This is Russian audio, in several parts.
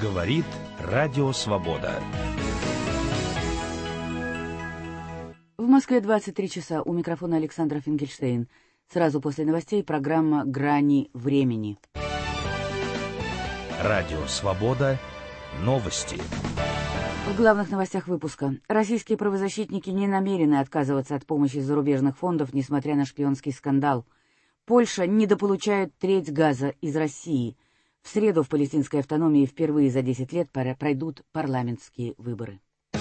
Говорит Радио Свобода. В Москве 23 часа. У микрофона Александра Фингельштейн. Сразу после новостей программа «Грани времени». Радио Свобода. Новости. В главных новостях выпуска. Российские правозащитники не намерены отказываться от помощи зарубежных фондов, несмотря на шпионский скандал. Польша недополучает треть газа из России. В среду в палестинской автономии впервые за 10 лет пройдут парламентские выборы.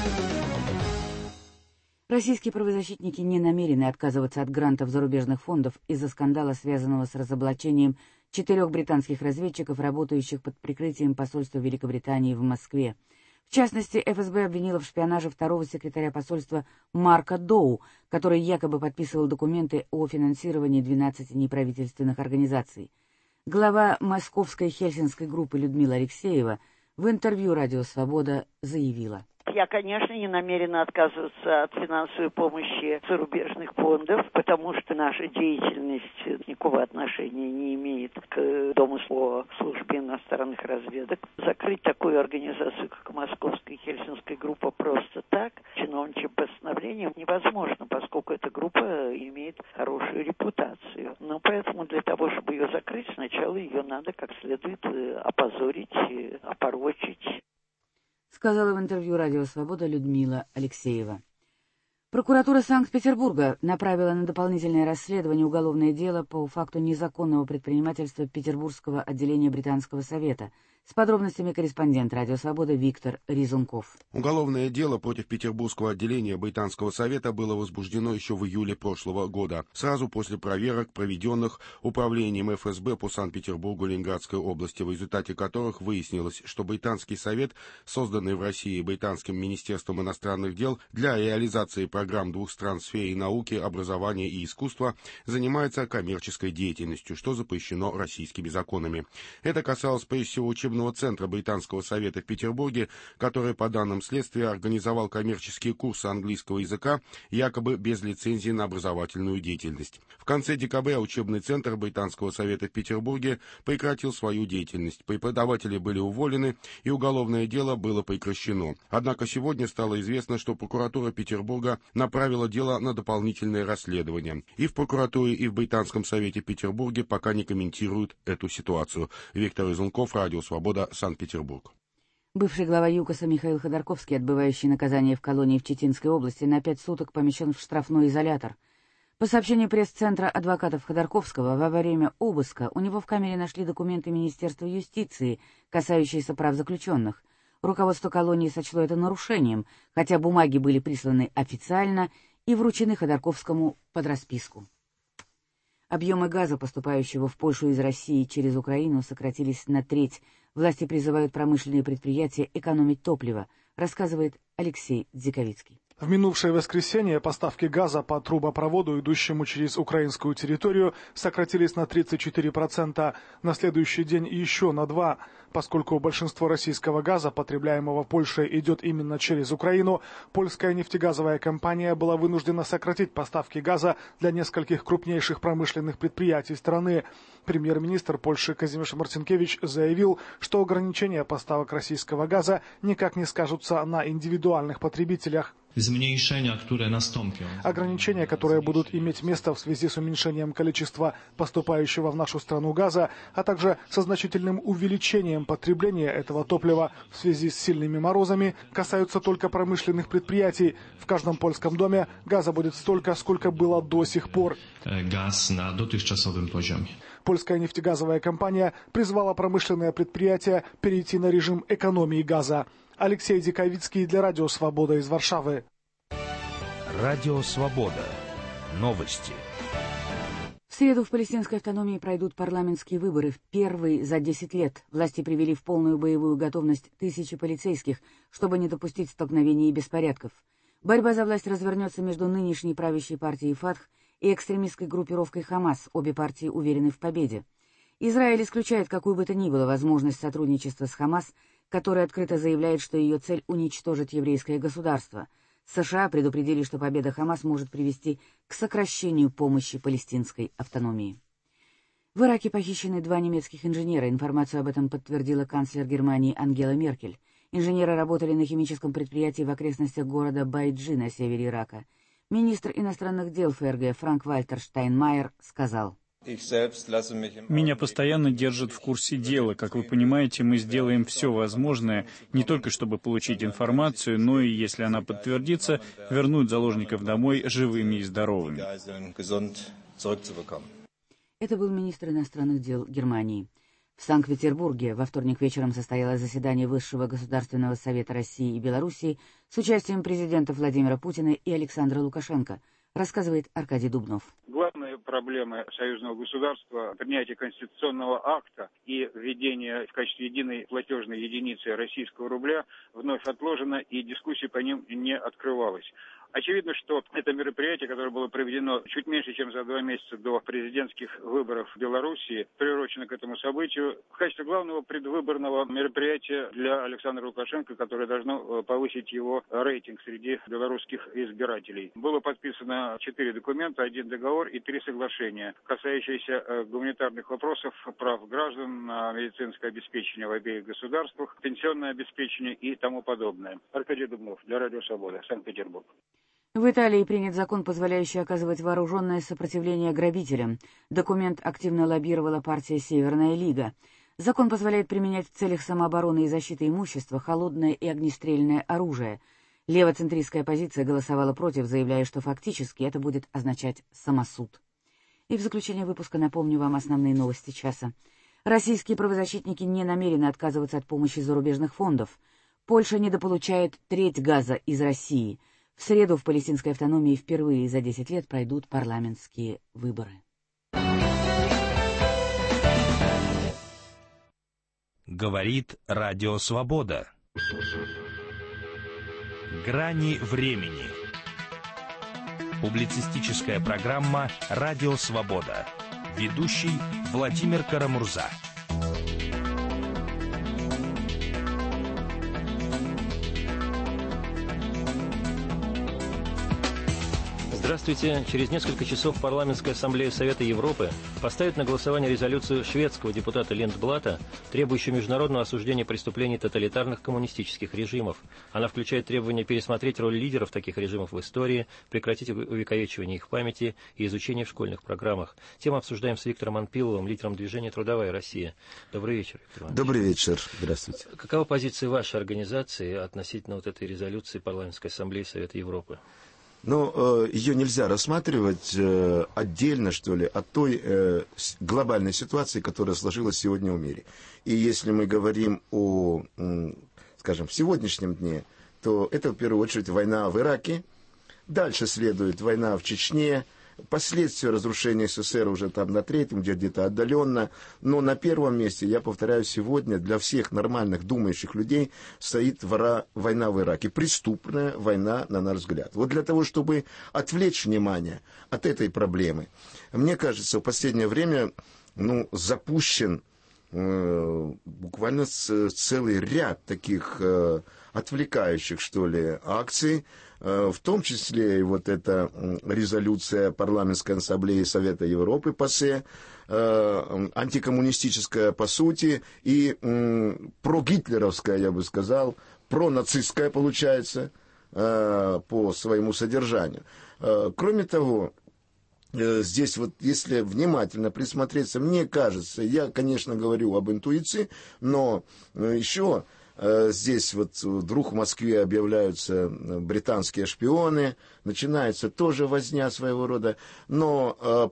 Российские правозащитники не намерены отказываться от грантов зарубежных фондов из-за скандала, связанного с разоблачением 4 британских разведчиков, работающих под прикрытием посольства Великобритании в Москве. В частности, ФСБ обвинила в шпионаже второго секретаря посольства Марка Доу, который якобы подписывал документы о финансировании 12 неправительственных организаций. Глава московской хельсинской группы Людмила Алексеева в интервью «Радио Свобода» заявила: «Я, конечно, не намерена отказываться от финансовой помощи зарубежных фондов, потому что наша деятельность никакого отношения не имеет к домыслу о службе иностранных разведок. Закрыть такую организацию, как Московская хельсинская группа, просто так, чиновничьим постановлением, невозможно, поскольку эта группа имеет хорошую репутацию. Но поэтому для того, чтобы ее закрыть, сначала ее надо как следует опозорить, опорочить». Сказала в интервью «Радио Свобода» Людмила Алексеева. Прокуратура Санкт-Петербурга направила на дополнительное расследование уголовное дело по факту незаконного предпринимательства Петербургского отделения Британского совета. С подробностями корреспондент «Радио Свобода» Виктор Ризунков. Уголовное дело против Петербургского отделения Британского совета было возбуждено еще в июле прошлого года, сразу после проверок, проведенных Управлением ФСБ по Санкт-Петербургу Ленинградской области, в результате которых выяснилось, что Британский совет, созданный в России Британским министерством иностранных дел для реализации программ двух стран в сфере науки, образования и искусства, занимается коммерческой деятельностью, что запрещено российскими законами. Это касалось прежде всего учебного центра Британского совета в Петербурге, который, по данным следствия, организовал коммерческие курсы английского языка, якобы без лицензии на образовательную деятельность. В конце декабря учебный центр Британского совета в Петербурге прекратил свою деятельность. Преподаватели были уволены, и уголовное дело было прекращено. Однако сегодня стало известно, что прокуратура Петербурга направила дело на дополнительное расследование. И в прокуратуре, и в Британском совете в Петербурге пока не комментируют эту ситуацию. Виктор Изунков, Радио Свобода, Санкт-Петербург. Бывший глава ЮКОСа Михаил Ходорковский, отбывающий наказание в колонии в Читинской области, на 5 суток помещен в штрафной изолятор. По сообщению пресс-центра адвокатов Ходорковского, во время обыска у него в камере нашли документы Министерства юстиции, касающиеся прав заключенных. Руководство колонии сочло это нарушением, хотя бумаги были присланы официально и вручены Ходорковскому под расписку. Объемы газа, поступающего в Польшу из России через Украину, сократились на треть. Власти призывают промышленные предприятия экономить топливо, рассказывает Алексей Дзиковицкий. В минувшее воскресенье поставки газа по трубопроводу, идущему через украинскую территорию, сократились на 34%, на следующий день еще на 2%. Поскольку большинство российского газа, потребляемого Польшей, идет именно через Украину, польская нефтегазовая компания была вынуждена сократить поставки газа для нескольких крупнейших промышленных предприятий страны. Премьер-министр Польши Казимирz Марцинкевич заявил, что ограничения поставок российского газа никак не скажутся на индивидуальных потребителях. Ограничения, которые будут иметь место в связи с уменьшением количества поступающего в нашу страну газа, а также со значительным увеличением потребления этого топлива в связи с сильными морозами, касаются только промышленных предприятий. В каждом польском доме газа будет столько, сколько было до сих пор. Польская нефтегазовая компания призвала промышленные предприятия перейти на режим экономии газа. Алексей Диковицкий для Радио Свобода из Варшавы. Радио Свобода. Новости. В среду в палестинской автономии пройдут парламентские выборы, впервые за 10 лет. Власти привели в полную боевую готовность тысячи полицейских, чтобы не допустить столкновений и беспорядков. Борьба за власть развернется между нынешней правящей партией «Фатх» и экстремистской группировкой «Хамас». Обе партии уверены в победе. Израиль исключает какую бы то ни было возможность сотрудничества с «Хамас», который открыто заявляет, что ее цель — уничтожить еврейское государство. США предупредили, что победа «Хамас» может привести к сокращению помощи палестинской автономии. В Ираке похищены 2 немецких инженера. Информацию об этом подтвердила канцлер Германии Ангела Меркель. Инженеры работали на химическом предприятии в окрестностях города Байджи на севере Ирака. Министр иностранных дел ФРГ Франк-Вальтер Штайнмайер сказал: «Меня постоянно держат в курсе дела. Как вы понимаете, мы сделаем все возможное, не только чтобы получить информацию, но и, если она подтвердится, вернуть заложников домой живыми и здоровыми». Это был министр иностранных дел Германии. В Санкт-Петербурге во вторник вечером состоялось заседание Высшего Государственного Совета России и Белоруссии с участием президента Владимира Путина и Александра Лукашенко, рассказывает Аркадий Дубнов. Главные проблемы союзного государства — принятие конституционного акта и введение в качестве единой платежной единицы российского рубля вновь отложено, и дискуссия по ним не открывалась. Очевидно, что это мероприятие, которое было проведено чуть меньше, чем за 2 месяца до президентских выборов в Белоруссии, приурочено к этому событию в качестве главного предвыборного мероприятия для Александра Лукашенко, которое должно повысить его рейтинг среди белорусских избирателей. Было подписано 4 документа, 1 договор и 3 соглашения, касающиеся гуманитарных вопросов, прав граждан, медицинское обеспечение в обеих государствах, пенсионное обеспечение и тому подобное. Аркадий Дубнов для Радио Свобода, Санкт-Петербург. В Италии принят закон, позволяющий оказывать вооруженное сопротивление грабителям. Документ активно лоббировала партия «Северная лига». Закон позволяет применять в целях самообороны и защиты имущества холодное и огнестрельное оружие. Левоцентристская оппозиция голосовала против, заявляя, что фактически это будет означать самосуд. И в заключение выпуска напомню вам основные новости часа. Российские правозащитники не намерены отказываться от помощи зарубежных фондов. Польша недополучает треть газа из России. В среду в палестинской автономии впервые за 10 лет пройдут парламентские выборы. Говорит Радио Свобода. Грани времени. Публицистическая программа «Радио Свобода». Ведущий Владимир Карамурза. Здравствуйте. Через несколько часов Парламентская ассамблея Совета Европы поставит на голосование резолюцию шведского депутата Линдблата, требующую международного осуждения преступлений тоталитарных коммунистических режимов. Она включает требование пересмотреть роль лидеров таких режимов в истории, прекратить увековечивание их памяти и изучение в школьных программах. Тему обсуждаем с Виктором Анпиловым, лидером движения «Трудовая Россия». Добрый вечер, Виктор Иванович. Добрый вечер. Здравствуйте. Какова позиция вашей организации относительно этой резолюции Парламентской ассамблеи Совета Европы? Но ее нельзя рассматривать отдельно, что ли, от той глобальной ситуации, которая сложилась сегодня в мире. И если мы говорим о, скажем, в сегодняшнем дне, то это в первую очередь война в Ираке, дальше следует война в Чечне, последствия разрушения СССР уже там на 3-м, где-то отдаленно, но на первом месте, я повторяю, сегодня для всех нормальных думающих людей стоит война в Ираке, преступная война, на наш взгляд. Вот для того, чтобы отвлечь внимание от этой проблемы, мне кажется, в последнее время запущен буквально целый ряд таких отвлекающих, что ли, акций, в том числе и вот эта резолюция Парламентской ассамблеи Совета Европы ПАСЕ, антикоммунистическая по сути и прогитлеровская, я бы сказал, пронацистская получается по своему содержанию. Кроме того, здесь вот, если внимательно присмотреться, мне кажется, я, конечно, говорю об интуиции, но еще здесь вот вдруг в Москве объявляются британские шпионы, начинается тоже возня своего рода, но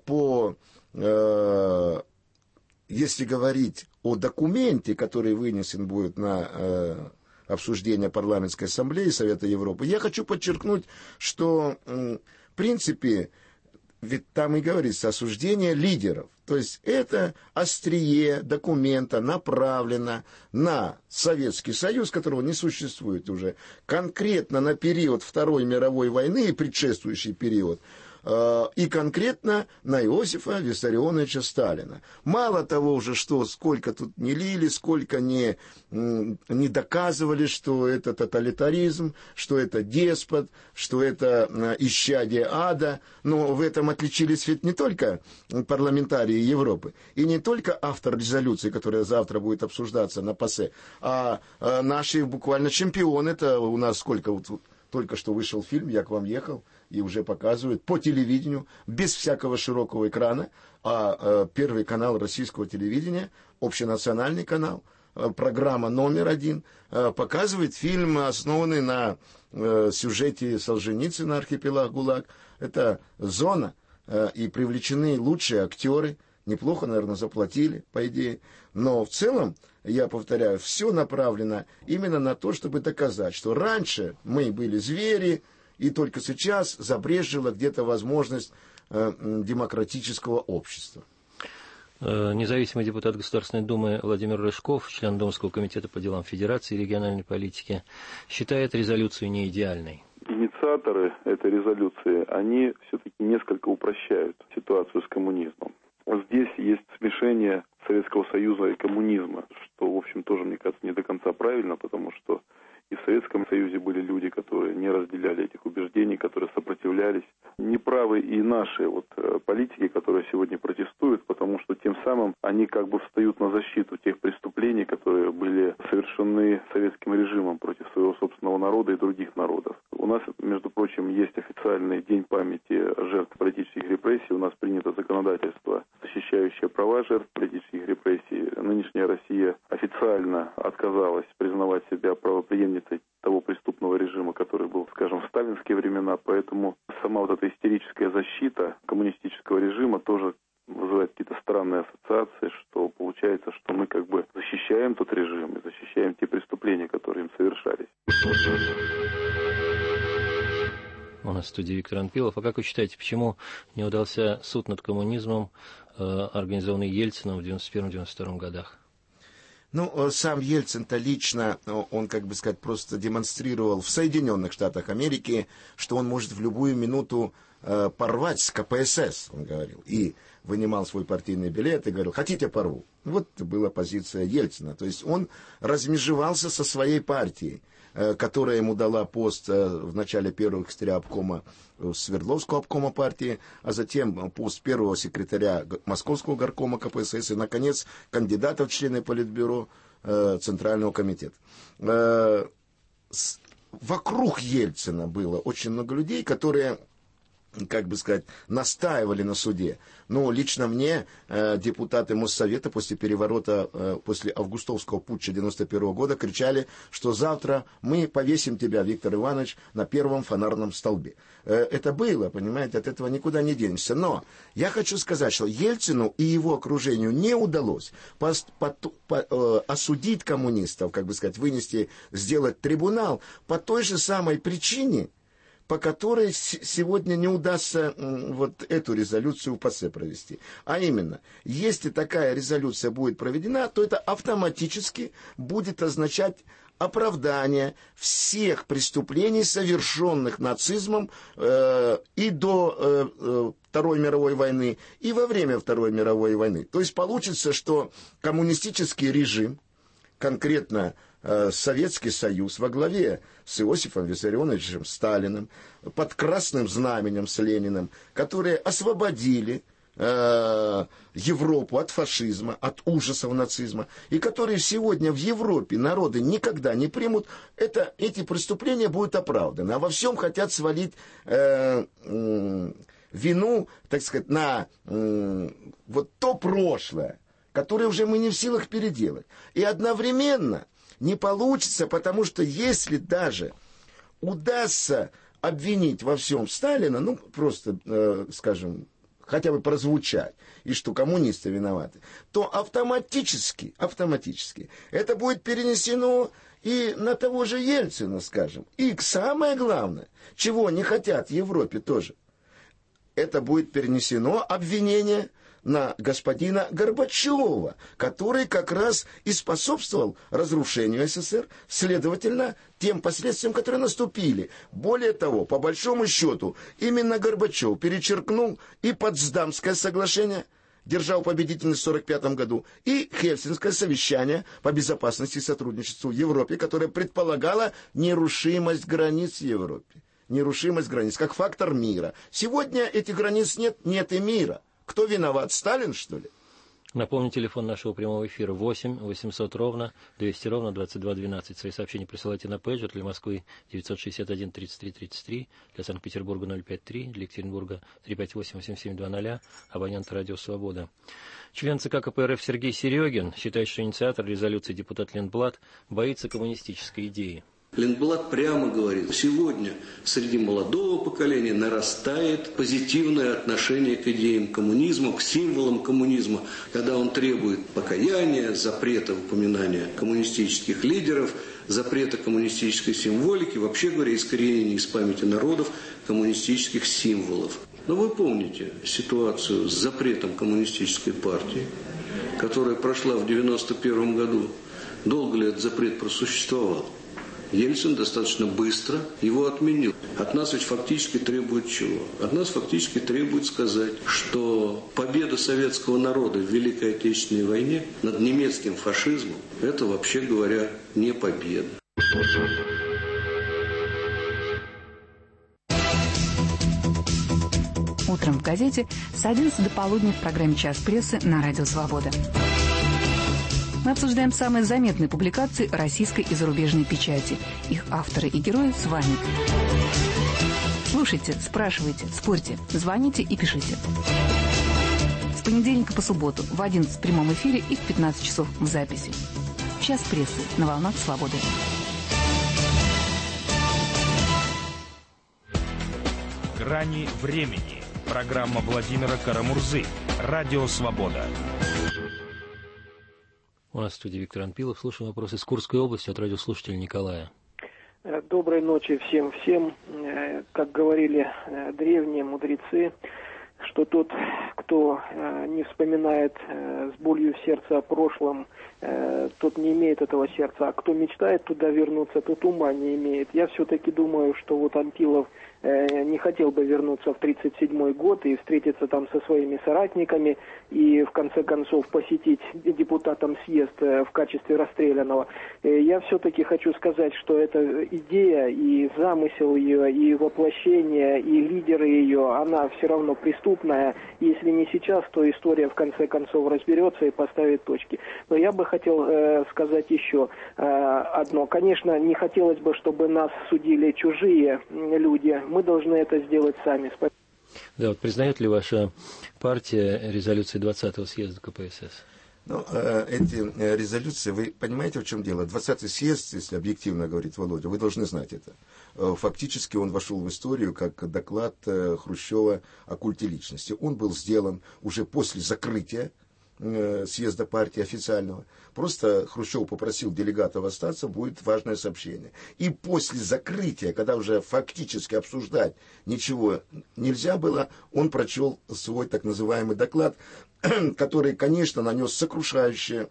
если говорить о документе, который вынесен будет на обсуждение Парламентской ассамблеи Совета Европы, я хочу подчеркнуть, что в принципе ведь там и говорится осуждение лидеров. То есть это острие документа направлено на Советский Союз, которого не существует уже, конкретно на период Второй мировой войны и предшествующий период, и конкретно на Иосифа Виссарионовича Сталина. Мало того уже, что сколько тут не лили, сколько не доказывали, что это тоталитаризм, что это деспот, что это исчадие ада, но в этом отличились ведь не только парламентарии Европы, и не только автор резолюции, которая завтра будет обсуждаться на ПАСЕ, а наши буквально чемпионы. Это у нас сколько, вот только что вышел фильм «Я к вам ехал», и уже показывают по телевидению, без всякого широкого экрана, а Первый канал российского телевидения, общенациональный канал, программа номер 1, показывает фильм, основанный на сюжете Солженицына «Архипелаг ГУЛАГ». Это «Зона», и привлечены лучшие актеры, неплохо, наверное, заплатили, по идее. Но в целом, я повторяю, все направлено именно на то, чтобы доказать, что раньше мы были звери, и только сейчас забрезжила где-то возможность демократического общества. Независимый депутат Государственной Думы Владимир Рыжков, член Думского комитета по делам Федерации и региональной политики, считает резолюцию не идеальной. Инициаторы этой резолюции, они все-таки несколько упрощают ситуацию с коммунизмом. Вот здесь есть смешение Советского Союза и коммунизма, что, в общем, тоже, мне кажется, не до конца правильно, потому что и в Советском Союзе были люди, которые не разделяли этих убеждений, которые сопротивлялись. Неправы и наши политики, которые сегодня протестуют, потому что тем самым они как бы встают на защиту тех преступлений, которые были совершены советским режимом против своего собственного народа и других народов. У нас, между прочим, есть официальный день памяти жертв политических репрессий. У нас принято законодательство, защищающее права жертв политических репрессий. Нынешняя Россия официально отказалась признавать себя правопреемницей того преступного режима, который был, скажем, в сталинские времена. Поэтому сама вот эта истерическая защита коммунистического режима тоже вызывает какие-то странные ассоциации, что получается, что мы как бы защищаем тот режим и защищаем те преступления, которые им совершались. У нас в студии Виктор Анпилов. А как вы считаете, почему не удался суд над коммунизмом, организованный Ельциным в 1991-1992 годах? Ну, сам Ельцин-то лично, он, как бы сказать, просто демонстрировал в Соединенных Штатах Америки, что он может в любую минуту порвать с КПСС, он говорил. И вынимал свой партийный билет и говорил: хотите, порву. Вот была позиция Ельцина. То есть он размежевался со своей партией, которая ему дала пост в начале первого секретаря обкома Свердловского обкома партии, а затем пост первого секретаря Московского горкома КПСС и, наконец, кандидата в члены Политбюро Центрального комитета. Вокруг Ельцина было очень много людей, которые, как бы сказать, настаивали на суде. Но лично мне депутаты Моссовета после переворота, после августовского путча 91 года кричали, что завтра мы повесим тебя, Виктор Иванович, на первом фонарном столбе. Это было, понимаете, от этого никуда не денешься. Но я хочу сказать, что Ельцину и его окружению не удалось осудить коммунистов, как бы сказать, вынести, сделать трибунал по той же самой причине, по которой сегодня не удастся вот эту резолюцию в ПАСЕ провести. А именно, если такая резолюция будет проведена, то это автоматически будет означать оправдание всех преступлений, совершенных нацизмом и до Второй мировой войны, и во время Второй мировой войны. То есть получится, что коммунистический режим, конкретно Советский Союз во главе с Иосифом Виссарионовичем Сталиным, под красным знаменем с Лениным, которые освободили Европу от фашизма, от ужасов нацизма, и которые сегодня в Европе народы никогда не примут, эти преступления будут оправданы. А во всем хотят свалить вину, так сказать, на вот то прошлое, которое уже мы не в силах переделать. И одновременно не получится, потому что если даже удастся обвинить во всем Сталина, ну, просто, скажем, хотя бы прозвучать, и что коммунисты виноваты, то автоматически это будет перенесено и на того же Ельцина, скажем. И самое главное, чего не хотят в Европе тоже, это будет перенесено обвинение на господина Горбачева, который как раз и способствовал разрушению СССР, следовательно, тем последствиям, которые наступили. Более того, по большому счету, именно Горбачев перечеркнул и Потсдамское соглашение, держал победительность в 1945 году, и Хельсинское совещание по безопасности и сотрудничеству в Европе, которое предполагало нерушимость границ в Европе. Нерушимость границ, как фактор мира. Сегодня этих границ нет, нет и мира. Кто виноват? Сталин, что ли? Напомню, телефон нашего прямого эфира 8 800 ровно 200 ровно 2212. Свои сообщения присылайте на пейджер для Москвы 961 33 33, для Санкт-Петербурга 053, для Екатеринбурга 358 8720, абонент «Радио Свобода». Член ЦК КПРФ Сергей Серегин считает, что инициатор резолюции депутат Линдблат боится коммунистической идеи. Линдблат прямо говорит, сегодня среди молодого поколения нарастает позитивное отношение к идеям коммунизма, к символам коммунизма, когда он требует покаяния, запрета упоминания коммунистических лидеров, запрета коммунистической символики, вообще говоря, искоренения из памяти народов коммунистических символов. Но вы помните ситуацию с запретом коммунистической партии, которая прошла в 1991 году. Долго ли этот запрет просуществовал? Ельцин достаточно быстро его отменил. От нас ведь фактически требует чего? От нас фактически требует сказать, что победа советского народа в Великой Отечественной войне над немецким фашизмом – это, вообще говоря, не победа. Утром в газете с 11 до полудня в программе «Час прессы» на Радио Свобода. Мы обсуждаем самые заметные публикации российской и зарубежной печати. Их авторы и герои с вами. Слушайте, спрашивайте, спорьте, звоните и пишите. С понедельника по субботу в 11 в прямом эфире и в 15 часов в записи. «Час прессы» на волнах Свободы. «Грани времени». Программа Владимира Карамурзы. Радио Свобода. У нас в студии Виктор Анпилов. Слушаем вопросы из Курской области от радиослушателя Николая. Доброй ночи всем. Как говорили древние мудрецы, что тот, кто не вспоминает с болью в сердце о прошлом, тот не имеет этого сердца. А кто мечтает туда вернуться, тот ума не имеет. Я все-таки думаю, что вот Анпилов не хотел бы вернуться в 1937 год и встретиться там со своими соратниками и в конце концов посетить депутатом съезд в качестве расстрелянного. Я все-таки хочу сказать, что эта идея и замысел ее, и воплощение, и лидеры ее, она все равно преступная. Если не сейчас, то история в конце концов разберется и поставит точки. Но я бы хотел сказать еще одно. Конечно, не хотелось бы, чтобы нас судили чужие люди. Мы должны это сделать сами. Да, вот признает ли ваша партия резолюции 20-го съезда КПСС? Ну, эти резолюции, вы понимаете, в чем дело? 20-й съезд, если объективно говорит Володя, вы должны знать это. Фактически он вошел в историю как доклад Хрущева о культе личности. Он был сделан уже после закрытия съезда партии официального. Просто Хрущев попросил делегатов остаться, будет важное сообщение. И после закрытия, когда уже фактически обсуждать ничего нельзя было, он прочел свой так называемый доклад, который, конечно, нанес сокрушающий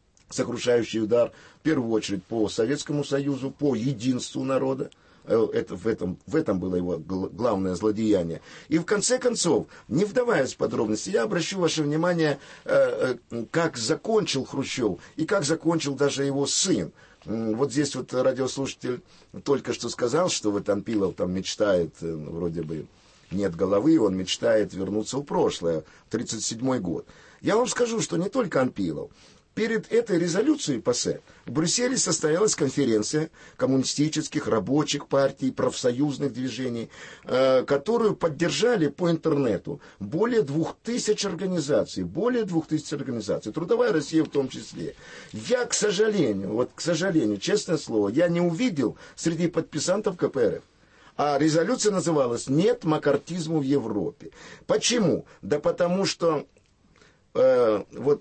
удар, в первую очередь, по Советскому Союзу, по единству народа. Это, в этом было его главное злодеяние. И в конце концов, не вдаваясь в подробности, я обращу ваше внимание, как закончил Хрущев и как закончил даже его сын. Вот здесь вот радиослушатель только что сказал, что вот Анпилов там мечтает, вроде бы нет головы, он мечтает вернуться в прошлое, в 1937 год. Я вам скажу, что не только Анпилов. Перед этой резолюцией ПАСЕ в Брюсселе состоялась конференция коммунистических, рабочих партий, профсоюзных движений, которую поддержали по интернету более 2000 организаций, Трудовая Россия в том числе. Я, к сожалению, честное слово, я не увидел среди подписантов КПРФ. А резолюция называлась «Нет маккартизму в Европе». Почему? Да потому что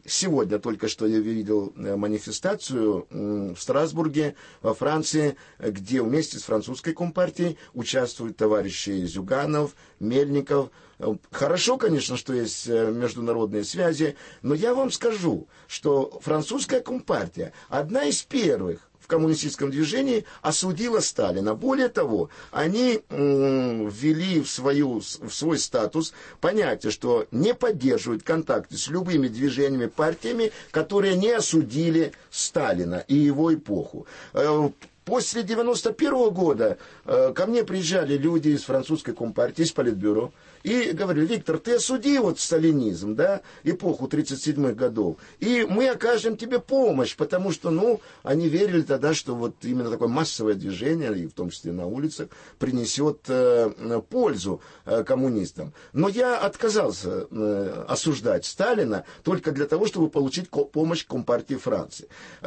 сегодня только что я видел манифестацию в Страсбурге, во Франции, где вместе с французской компартией участвуют товарищи Зюганов, Мельников. Хорошо, конечно, что есть международные связи, но я вам скажу, что французская компартия одна из первых в коммунистическом движении осудила Сталина. Более того, они ввели в свой статус понятие, что не поддерживают контакты с любыми движениями, партиями, которые не осудили Сталина и его эпоху. После 1991 года ко мне приезжали люди из французской компартии, из Политбюро, и говорили: Виктор, ты осуди вот сталинизм, да, эпоху 37-х годов, и мы окажем тебе помощь, потому что, они верили тогда, что вот именно такое массовое движение, и в том числе на улицах, принесет пользу коммунистам. Но я отказался осуждать Сталина только для того, чтобы получить помощь Компартии Франции.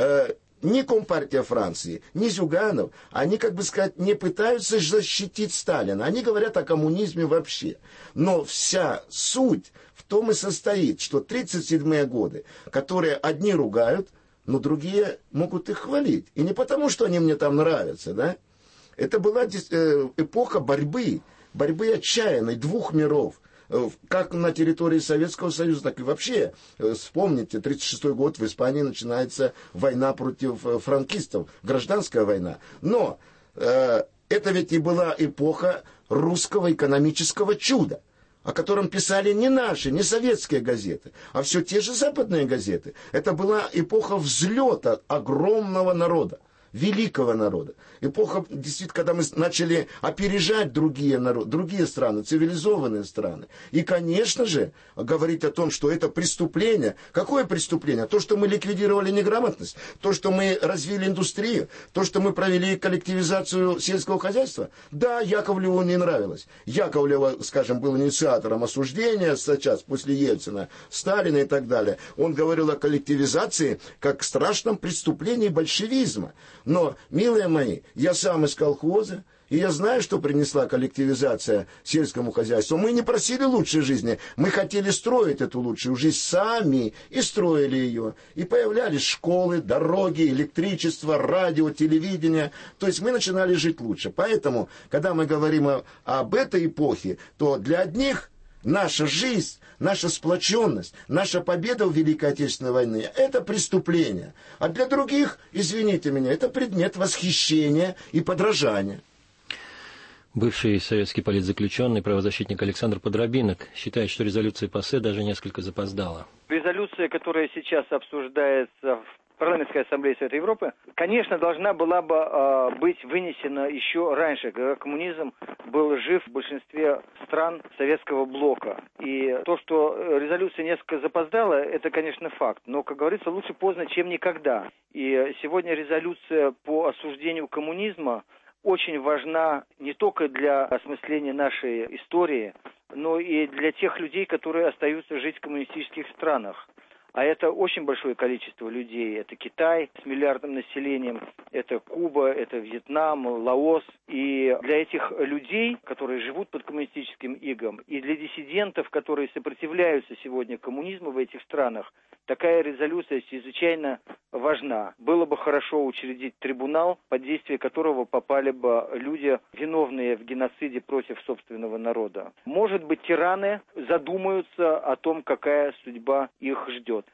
Ни Компартия Франции, ни Зюганов, они, не пытаются защитить Сталина. Они говорят о коммунизме вообще. Но вся суть в том и состоит, что 37-е годы, которые одни ругают, но другие могут их хвалить. И не потому, что они мне там нравятся, да? Это была эпоха борьбы отчаянной двух миров. Как на территории Советского Союза, так и вообще. Вспомните, 1936 год в Испании начинается война против франкистов, гражданская война. Но это ведь и была эпоха русского экономического чуда, о котором писали не наши, не советские газеты, а все те же западные газеты. Это была эпоха взлета огромного народа, великого народа. Эпоха, действительно, когда мы начали опережать другие народы, другие страны, цивилизованные страны. И, конечно же, говорить о том, что это преступление. Какое преступление? То, что мы ликвидировали неграмотность, то, что мы развили индустрию, то, что мы провели коллективизацию сельского хозяйства. Да, Яковлеву не нравилось. Яковлев, скажем, был инициатором осуждения сейчас, после Ельцина, Сталина и так далее. Он говорил о коллективизации как страшном преступлении большевизма. Но, милые мои, я сам из колхоза, и я знаю, что принесла коллективизация сельскому хозяйству. Мы не просили лучшей жизни, мы хотели строить эту лучшую жизнь сами, и строили ее. И появлялись школы, дороги, электричество, радио, телевидение. То есть мы начинали жить лучше. Поэтому, когда мы говорим об этой эпохе, то для одних наша жизнь, наша сплоченность, наша победа в Великой Отечественной войне – это преступление. А для других, извините меня, это предмет восхищения и подражания. Бывший советский политзаключенный, правозащитник Александр Подробинок считает, что резолюция ПАСЕ даже несколько запоздала. Резолюция, которая сейчас обсуждается в Парламентской ассамблее Совета Европы, конечно, должна была бы быть вынесена еще раньше, когда коммунизм был жив в большинстве стран советского блока. И то, что резолюция несколько запоздала, это, конечно, факт. Но, как говорится, лучше поздно, чем никогда. И сегодня резолюция по осуждению коммунизма очень важна не только для осмысления нашей истории, но и для тех людей, которые остаются жить в коммунистических странах. А это очень большое количество людей. Это Китай с миллиардным населением, это Куба, это Вьетнам, Лаос. И для этих людей, которые живут под коммунистическим игом, и для диссидентов, которые сопротивляются сегодня коммунизму в этих странах, такая резолюция чрезвычайно важна. Было бы хорошо учредить трибунал, под действие которого попали бы люди, виновные в геноциде против собственного народа. Может быть, тираны задумаются о том, какая судьба их ждет.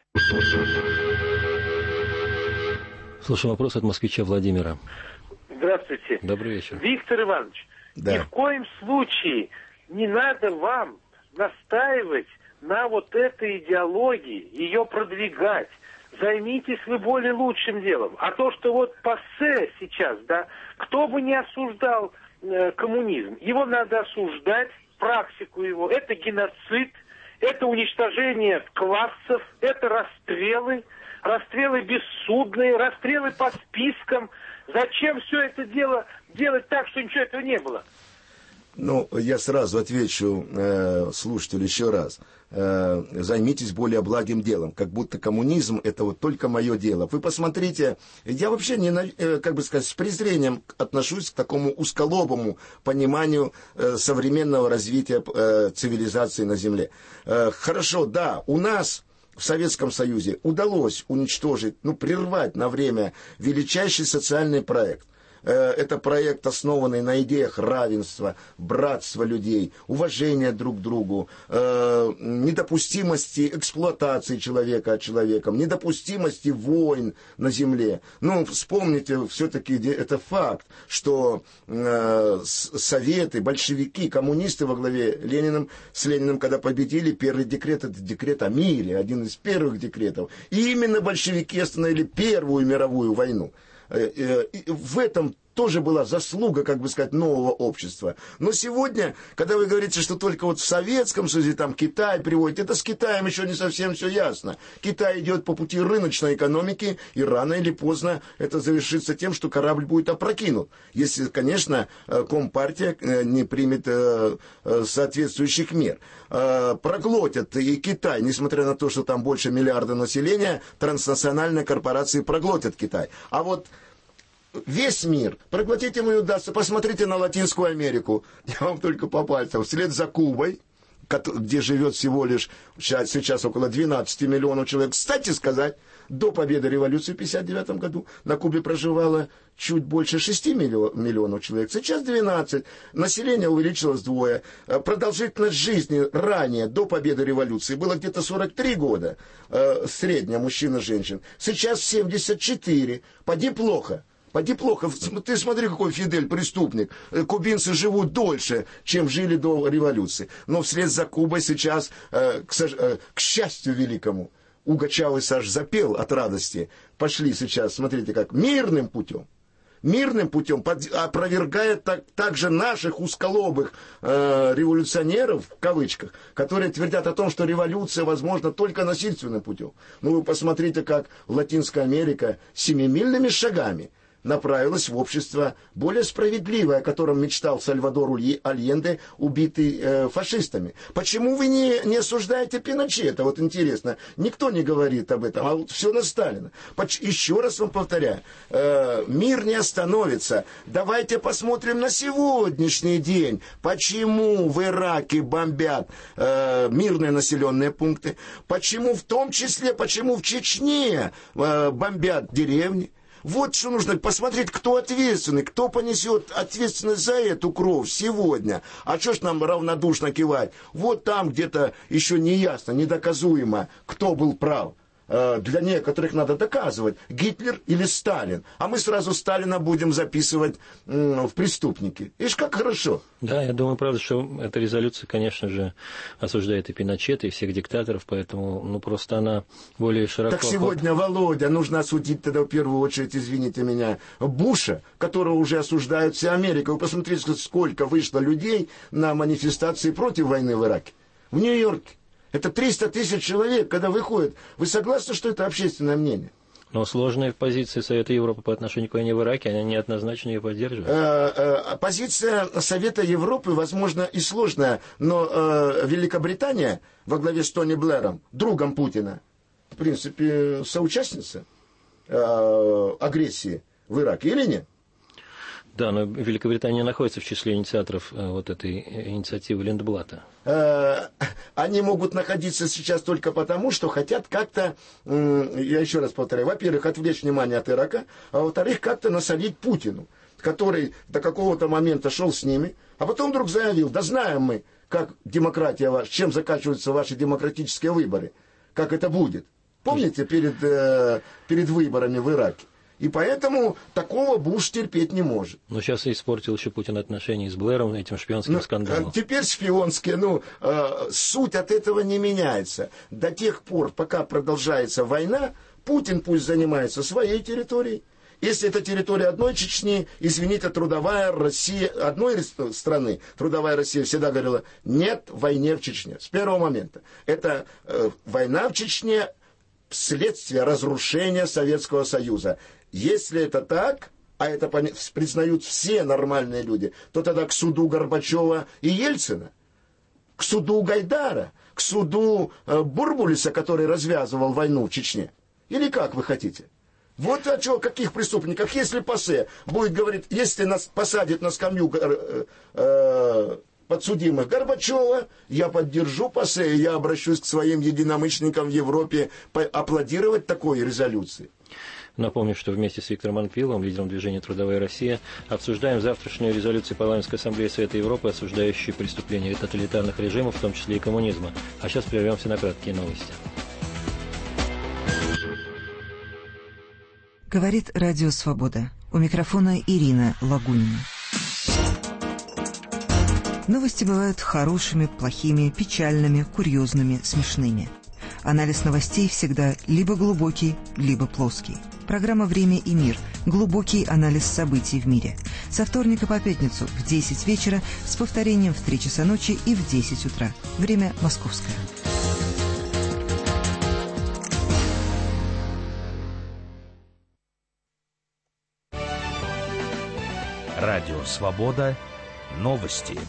Слушаем вопрос от москвича Владимира. Здравствуйте. Добрый вечер. Виктор Иванович, да. Ни в коем случае не надо вам настаивать на вот этой идеологии, ее продвигать. Займитесь вы более лучшим делом. А то, что вот ПАСЕ сейчас, да, кто бы не осуждал коммунизм, его надо осуждать, практику его. Это геноцид, это уничтожение классов, это расстрелы бессудные, расстрелы по спискам. Зачем все это дело делать так, что ничего этого не было? Я сразу отвечу слушателю еще раз. Займитесь более благим делом, как будто коммунизм это вот только мое дело. Вы посмотрите, я вообще с презрением отношусь к такому узколобому пониманию современного развития цивилизации на Земле. Хорошо, да, у нас в Советском Союзе удалось уничтожить, прервать на время величайший социальный проект. Это проект, основанный на идеях равенства, братства людей, уважения друг к другу, недопустимости эксплуатации человека человеком, недопустимости войн на земле. Вспомните, все-таки это факт, что советы, большевики, коммунисты во главе с Лениным, когда победили, первый декрет, это декрет о мире, один из первых декретов. И именно большевики остановили Первую мировую войну. В этом тоже была заслуга, нового общества. Но сегодня, когда вы говорите, что только в Советском Союзе там Китай приводит, это с Китаем еще не совсем все ясно. Китай идет по пути рыночной экономики, и рано или поздно это завершится тем, что корабль будет опрокинут. Если, конечно, Компартия не примет соответствующих мер. Проглотят и Китай, несмотря на то, что там больше миллиарда населения, транснациональные корпорации проглотят Китай. А вот весь мир проглотить ему не удастся. Посмотрите на Латинскую Америку. Я вам только по пальцам. Вслед за Кубой, где живет всего лишь сейчас около 12 миллионов человек. Кстати сказать, до победы революции в 1959 году на Кубе проживало чуть больше 6 миллионов человек. Сейчас 12. Население увеличилось вдвое. Продолжительность жизни ранее, до победы революции, было где-то 43 года. Средняя мужчин и женщин. Сейчас 74. Поди плохо. Ты смотри, какой Фидель преступник. Кубинцы живут дольше, чем жили до революции. Но вслед за Кубой сейчас, к счастью великому, Уго Чавес аж запел от радости. Пошли сейчас, смотрите как, мирным путем, опровергая также наших узколобых революционеров, в кавычках, которые твердят о том, что революция возможна только насильственным путем. Вы посмотрите, как Латинская Америка семимильными шагами направилась в общество более справедливое, о котором мечтал Сальвадор Альенде, убитый фашистами. Почему вы не осуждаете Пиночета? Вот интересно, никто не говорит об этом, а вот все на Сталина. Еще раз вам повторяю, мир не остановится. Давайте посмотрим на сегодняшний день. Почему в Ираке бомбят мирные населенные пункты? Почему в том числе, почему в Чечне бомбят деревни? Вот что нужно посмотреть, кто ответственный, кто понесет ответственность за эту кровь сегодня. А что ж нам равнодушно кивать? Вот там где-то еще не ясно, недоказуемо, кто был прав. Для некоторых надо доказывать, Гитлер или Сталин. А мы сразу Сталина будем записывать в преступники. Ишь, как хорошо. Да, я думаю, правда, что эта резолюция, конечно же, осуждает и Пиночета, и всех диктаторов, поэтому, просто она более широко... Так сегодня, Володя, нужно осудить тогда в первую очередь, извините меня, Буша, которого уже осуждает вся Америка. Вы посмотрите, сколько вышло людей на манифестации против войны в Ираке. В Нью-Йорке. Это 300 тысяч человек, когда выходят. Вы согласны, что это общественное мнение? Но сложная позиция Совета Европы по отношению к войне в Ираке, она неоднозначно ее поддерживает. Позиция Совета Европы, возможно, и сложная, но Великобритания во главе с Тони Блэром, другом Путина, в принципе, соучастница агрессии в Ираке, или нет? Да, но Великобритания находится в числе инициаторов вот этой инициативы Линдблата. Они могут находиться сейчас только потому, что хотят как-то, я еще раз повторяю, во-первых, отвлечь внимание от Ирака, а во-вторых, как-то насолить Путину, который до какого-то момента шел с ними, а потом вдруг заявил: да знаем мы, как демократия ваша, чем заканчиваются ваши демократические выборы, как это будет. Помните, перед выборами в Ираке? И поэтому такого Буш терпеть не может. Но сейчас испортил еще Путин отношения с Блэром, этим шпионским скандалом. Теперь шпионские, суть от этого не меняется. До тех пор, пока продолжается война, Путин пусть занимается своей территорией. Если это территория одной Чечни, извините, трудовая Россия, одной страны, трудовая Россия всегда говорила: нет войне в Чечне. С первого момента. Это война в Чечне следствие разрушения Советского Союза. Если это так, а это признают все нормальные люди, то тогда к суду Горбачева и Ельцина, к суду Гайдара, к суду Бурбулиса, который развязывал войну в Чечне. Или как вы хотите? Вот о каких преступниках. Если ПАСЕ будет говорить, если нас посадят на скамью подсудимых Горбачева, я поддержу ПАСЕ, я обращусь к своим единомышленникам в Европе аплодировать такой резолюции. Напомню, что вместе с Виктором Анфиловым, лидером движения «Трудовая Россия», обсуждаем завтрашнюю резолюцию Парламентской ассамблеи Совета Европы, осуждающую преступления тоталитарных режимов, в том числе и коммунизма. А сейчас прервемся на краткие новости. Говорит Радио Свобода. У микрофона Ирина Лагунина. Новости бывают хорошими, плохими, печальными, курьезными, смешными. Анализ новостей всегда либо глубокий, либо плоский. Программа «Время и мир». Глубокий анализ событий в мире. Со вторника по пятницу в 10 вечера с повторением в 3 часа ночи и в 10 утра. Время московское. Радио «Свобода». Новости.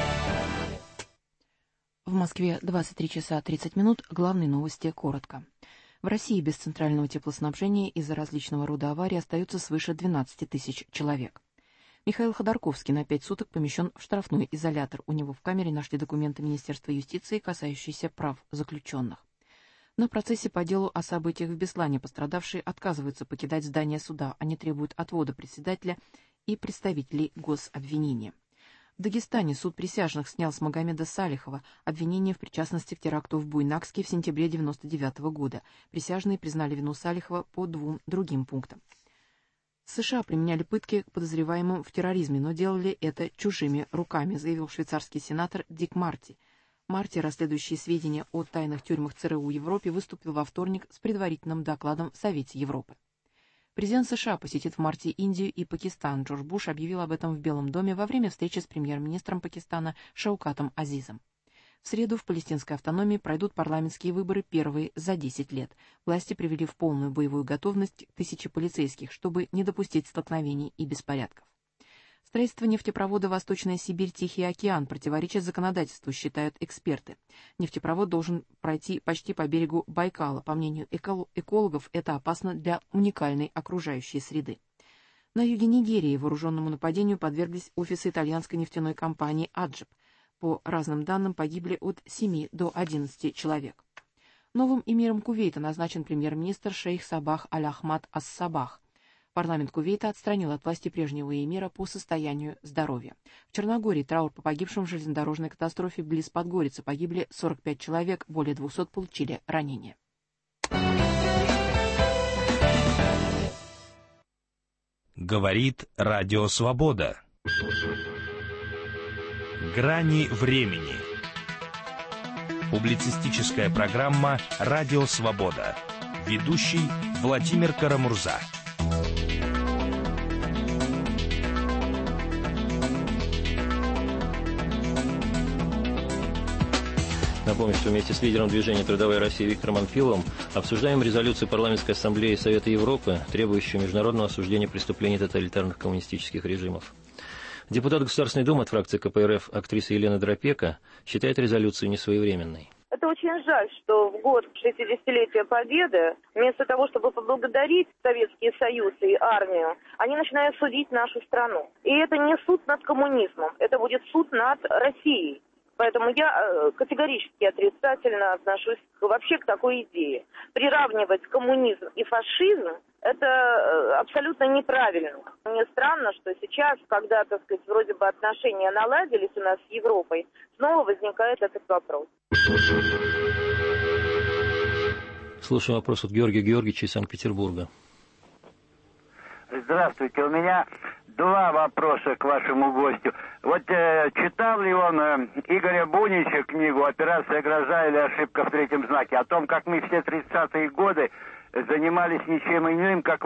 В Москве 23 часа 30 минут. Главные новости коротко. В России без центрального теплоснабжения из-за различного рода аварий остаются свыше 12 тысяч человек. Михаил Ходорковский на 5 суток помещен в штрафной изолятор. У него в камере нашли документы Министерства юстиции, касающиеся прав заключенных. На процессе по делу о событиях в Беслане пострадавшие отказываются покидать здание суда. Они требуют отвода председателя и представителей гособвинения. В Дагестане суд присяжных снял с Магомеда Салихова обвинение в причастности к теракту в Буйнакске в сентябре 1999 года. Присяжные признали вину Салихова по 2 другим пунктам. США применяли пытки к подозреваемым в терроризме, но делали это чужими руками, заявил швейцарский сенатор Дик Марти. Марти, расследующий сведения о тайных тюрьмах ЦРУ в Европе, выступил во вторник с предварительным докладом в Совете Европы. Президент США посетит в марте Индию и Пакистан. Джордж Буш объявил об этом в Белом доме во время встречи с премьер-министром Пакистана Шаукатом Азизом. В среду в палестинской автономии пройдут парламентские выборы, первые за 10 лет. Власти привели в полную боевую готовность тысячи полицейских, чтобы не допустить столкновений и беспорядков. Строительство нефтепровода «Восточная Сибирь, Тихий океан» противоречит законодательству, считают эксперты. Нефтепровод должен пройти почти по берегу Байкала. По мнению экологов, это опасно для уникальной окружающей среды. На юге Нигерии вооруженному нападению подверглись офисы итальянской нефтяной компании «Аджип». По разным данным, погибли от 7 до 11 человек. Новым эмиром Кувейта назначен премьер-министр шейх Сабах Аль-Ахмад Ас-Сабах. Парламент Кувейта отстранил от власти прежнего эмира по состоянию здоровья. В Черногории траур по погибшим в железнодорожной катастрофе близ Подгорицы. Погибли 45 человек, более 200 получили ранения. Говорит Радио Свобода. Грани времени. Публицистическая программа «Радио Свобода». Ведущий Владимир Карамурза. Напомню, что вместе с лидером движения «Трудовая Россия» Виктором Анфиловым обсуждаем резолюцию Парламентской ассамблеи Совета Европы, требующую международного осуждения преступлений тоталитарных коммунистических режимов. Депутат Государственной Думы от фракции КПРФ актриса Елена Дропека считает резолюцию несвоевременной. Это очень жаль, что в год 60-летия Победы, вместо того, чтобы поблагодарить Советский Союз и армию, они начинают судить нашу страну. И это не суд над коммунизмом, это будет суд над Россией. Поэтому я категорически отрицательно отношусь вообще к такой идее. Приравнивать коммунизм и фашизм – это абсолютно неправильно. Мне странно, что сейчас, когда, так сказать, вроде бы отношения наладились у нас с Европой, снова возникает этот вопрос. Слушаем вопрос от Георгия Георгиевича из Санкт-Петербурга. Здравствуйте, у меня 2 вопроса к вашему гостю. Вот читал ли он Игоря Бунича книгу «Операция «Гроза» или ошибка в третьем знаке», о том, как мы все 30-е годы занимались ничем иным, как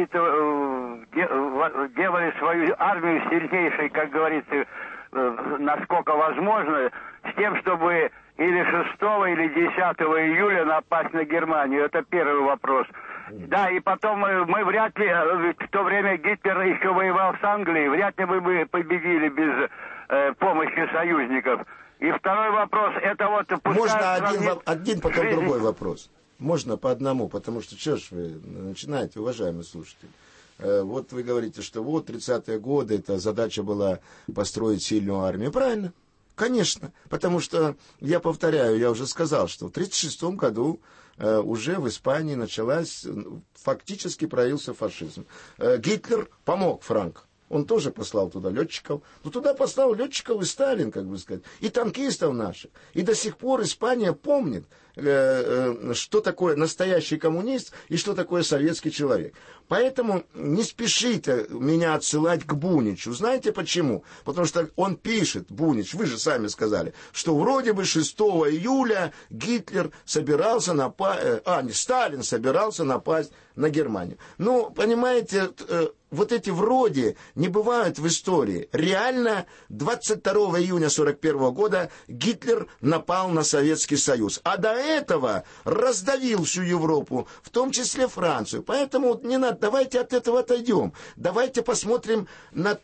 делали свою армию сильнейшей, как говорится, насколько возможно, с тем, чтобы или 6 или 10 июля напасть на Германию. Это первый вопрос. Да, и потом мы вряд ли, в то время Гитлер еще воевал с Англией, вряд ли мы бы победили без помощи союзников. И второй вопрос, это вот... Можно один, потом другой вопрос. Можно по одному, потому что что ж вы начинаете, уважаемый слушатель. Вот вы говорите, что вот 30-е годы, эта задача была построить сильную армию. Правильно. Конечно, потому что, я повторяю, я уже сказал, что в 1936 году уже в Испании фактически проявился фашизм. Гитлер помог Франко. Он тоже послал туда летчиков. Но туда послал летчиков и Сталин, как бы сказать, и танкистов наших. И до сих пор Испания помнит, что такое настоящий коммунист и что такое советский человек. Поэтому не спешите меня отсылать к Буничу. Знаете почему? Потому что он пишет, Бунич, вы же сами сказали, что вроде бы 6 июля Гитлер собирался Сталин собирался напасть на Германию. Ну, понимаете, вот эти вроде не бывают в истории. Реально 22 июня 1941 года Гитлер напал на Советский Союз. А до этого раздавил всю Европу, в том числе Францию. Поэтому не надо, давайте от этого отойдем. Давайте посмотрим на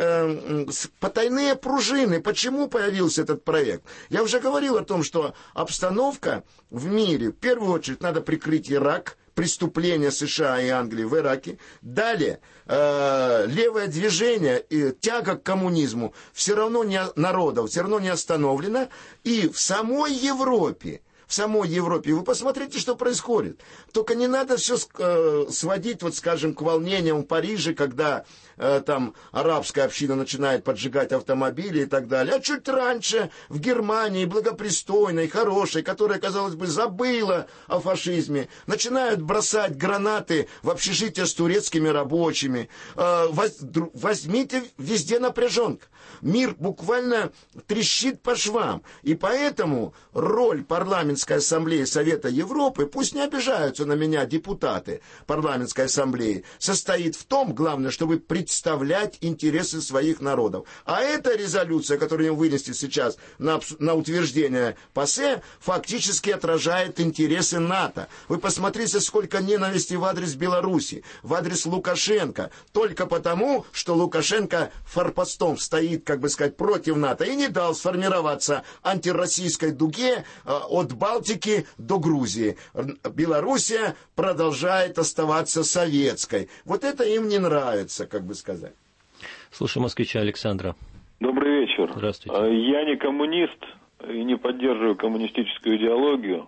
потайные пружины, почему появился этот проект. Я уже говорил о том, что обстановка в мире, в первую очередь, надо прикрыть Ирак, преступления США и Англии в Ираке. Далее, левое движение и тяга к коммунизму все равно не остановлена. И в самой Европе, вы посмотрите, что происходит. Только не надо все сводить, вот скажем, к волнениям в Париже, когда там арабская община начинает поджигать автомобили и так далее. А чуть раньше в Германии, благопристойной, хорошей, которая, казалось бы, забыла о фашизме, начинают бросать гранаты в общежития с турецкими рабочими. Возьмите, везде напряженка. Мир буквально трещит по швам. И поэтому роль парламентской ассамблеи Совета Европы, пусть не обижаются на меня депутаты парламентской ассамблеи, состоит в том, главное, чтобы представлять интересы своих народов. А эта резолюция, которую им вынесли сейчас на утверждение ПАСЕ, фактически отражает интересы НАТО. Вы посмотрите, сколько ненависти в адрес Беларуси, в адрес Лукашенко, только потому, что Лукашенко форпостом стоит, как бы сказать, против НАТО и не дал сформироваться антироссийской дуге от Балтики до Грузии. Белоруссия продолжает оставаться советской. Вот это им не нравится, как бы сказать. Слушай москвича Александра. Добрый вечер. Здравствуйте. Я не коммунист и не поддерживаю коммунистическую идеологию,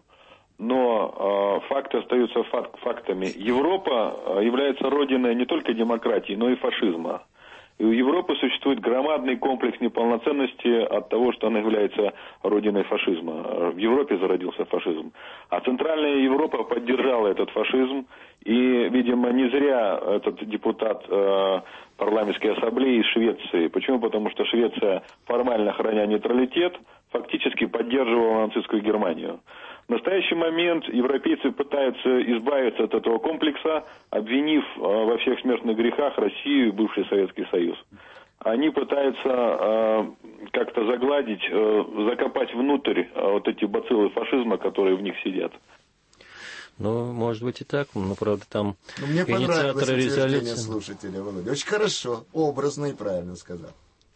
но факты остаются фактами. Европа является родиной не только демократии, но и фашизма. И у Европы существует громадный комплекс неполноценности от того, что она является родиной фашизма. В Европе зародился фашизм. А Центральная Европа поддержала этот фашизм. И, видимо, не зря этот депутат парламентской ассамблеи из Швеции. Почему? Потому что Швеция, формально храня нейтралитет, фактически поддерживала нацистскую Германию. В настоящий момент европейцы пытаются избавиться от этого комплекса, обвинив во всех смертных грехах Россию и бывший Советский Союз. Они пытаются как-то загладить, закопать внутрь вот эти бациллы фашизма, которые в них сидят. Ну, может быть и так, но, правда, там мне инициаторы резолюции... слушателя, Володя. Очень хорошо, образно и правильно сказал.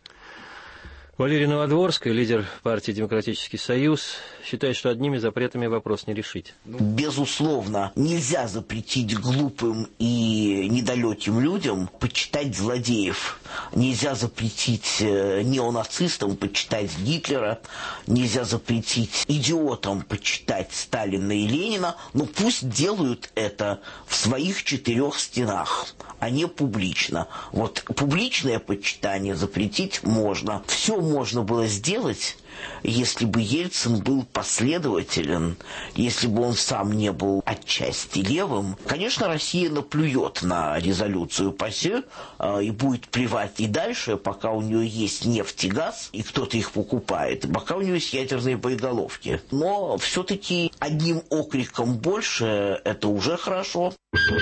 Валерий Новодворская, лидер партии «Демократический союз», считает, что одними запретами вопрос не решить. Безусловно, нельзя запретить глупым и недалеким людям почитать злодеев. Нельзя запретить неонацистам почитать Гитлера. Нельзя запретить идиотам почитать Сталина и Ленина. Но пусть делают это в своих 4 стенах, а не публично. Вот публичное почитание запретить можно. Все можно было сделать, если бы Ельцин был последователен, если бы он сам не был отчасти левым. Конечно, Россия наплюет на резолюцию ПАСЕ и будет плевать и дальше, пока у нее есть нефть и газ, и кто-то их покупает, пока у нее есть ядерные боеголовки. Но все-таки одним окриком больше – это уже хорошо.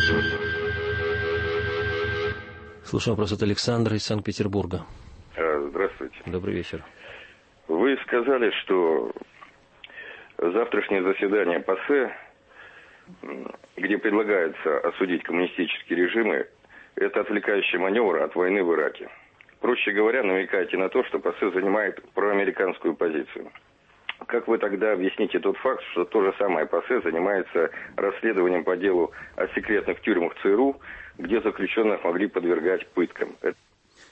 Слушаю вопрос от Александра из Санкт-Петербурга. Здравствуйте. Добрый вечер. Вы сказали, что завтрашнее заседание ПАСЕ, где предлагается осудить коммунистические режимы, это отвлекающий маневр от войны в Ираке. Проще говоря, намекаете на то, что ПАСЕ занимает проамериканскую позицию. Как вы тогда объясните тот факт, что то же самое ПАСЕ занимается расследованием по делу о секретных тюрьмах ЦРУ, где заключенных могли подвергать пыткам?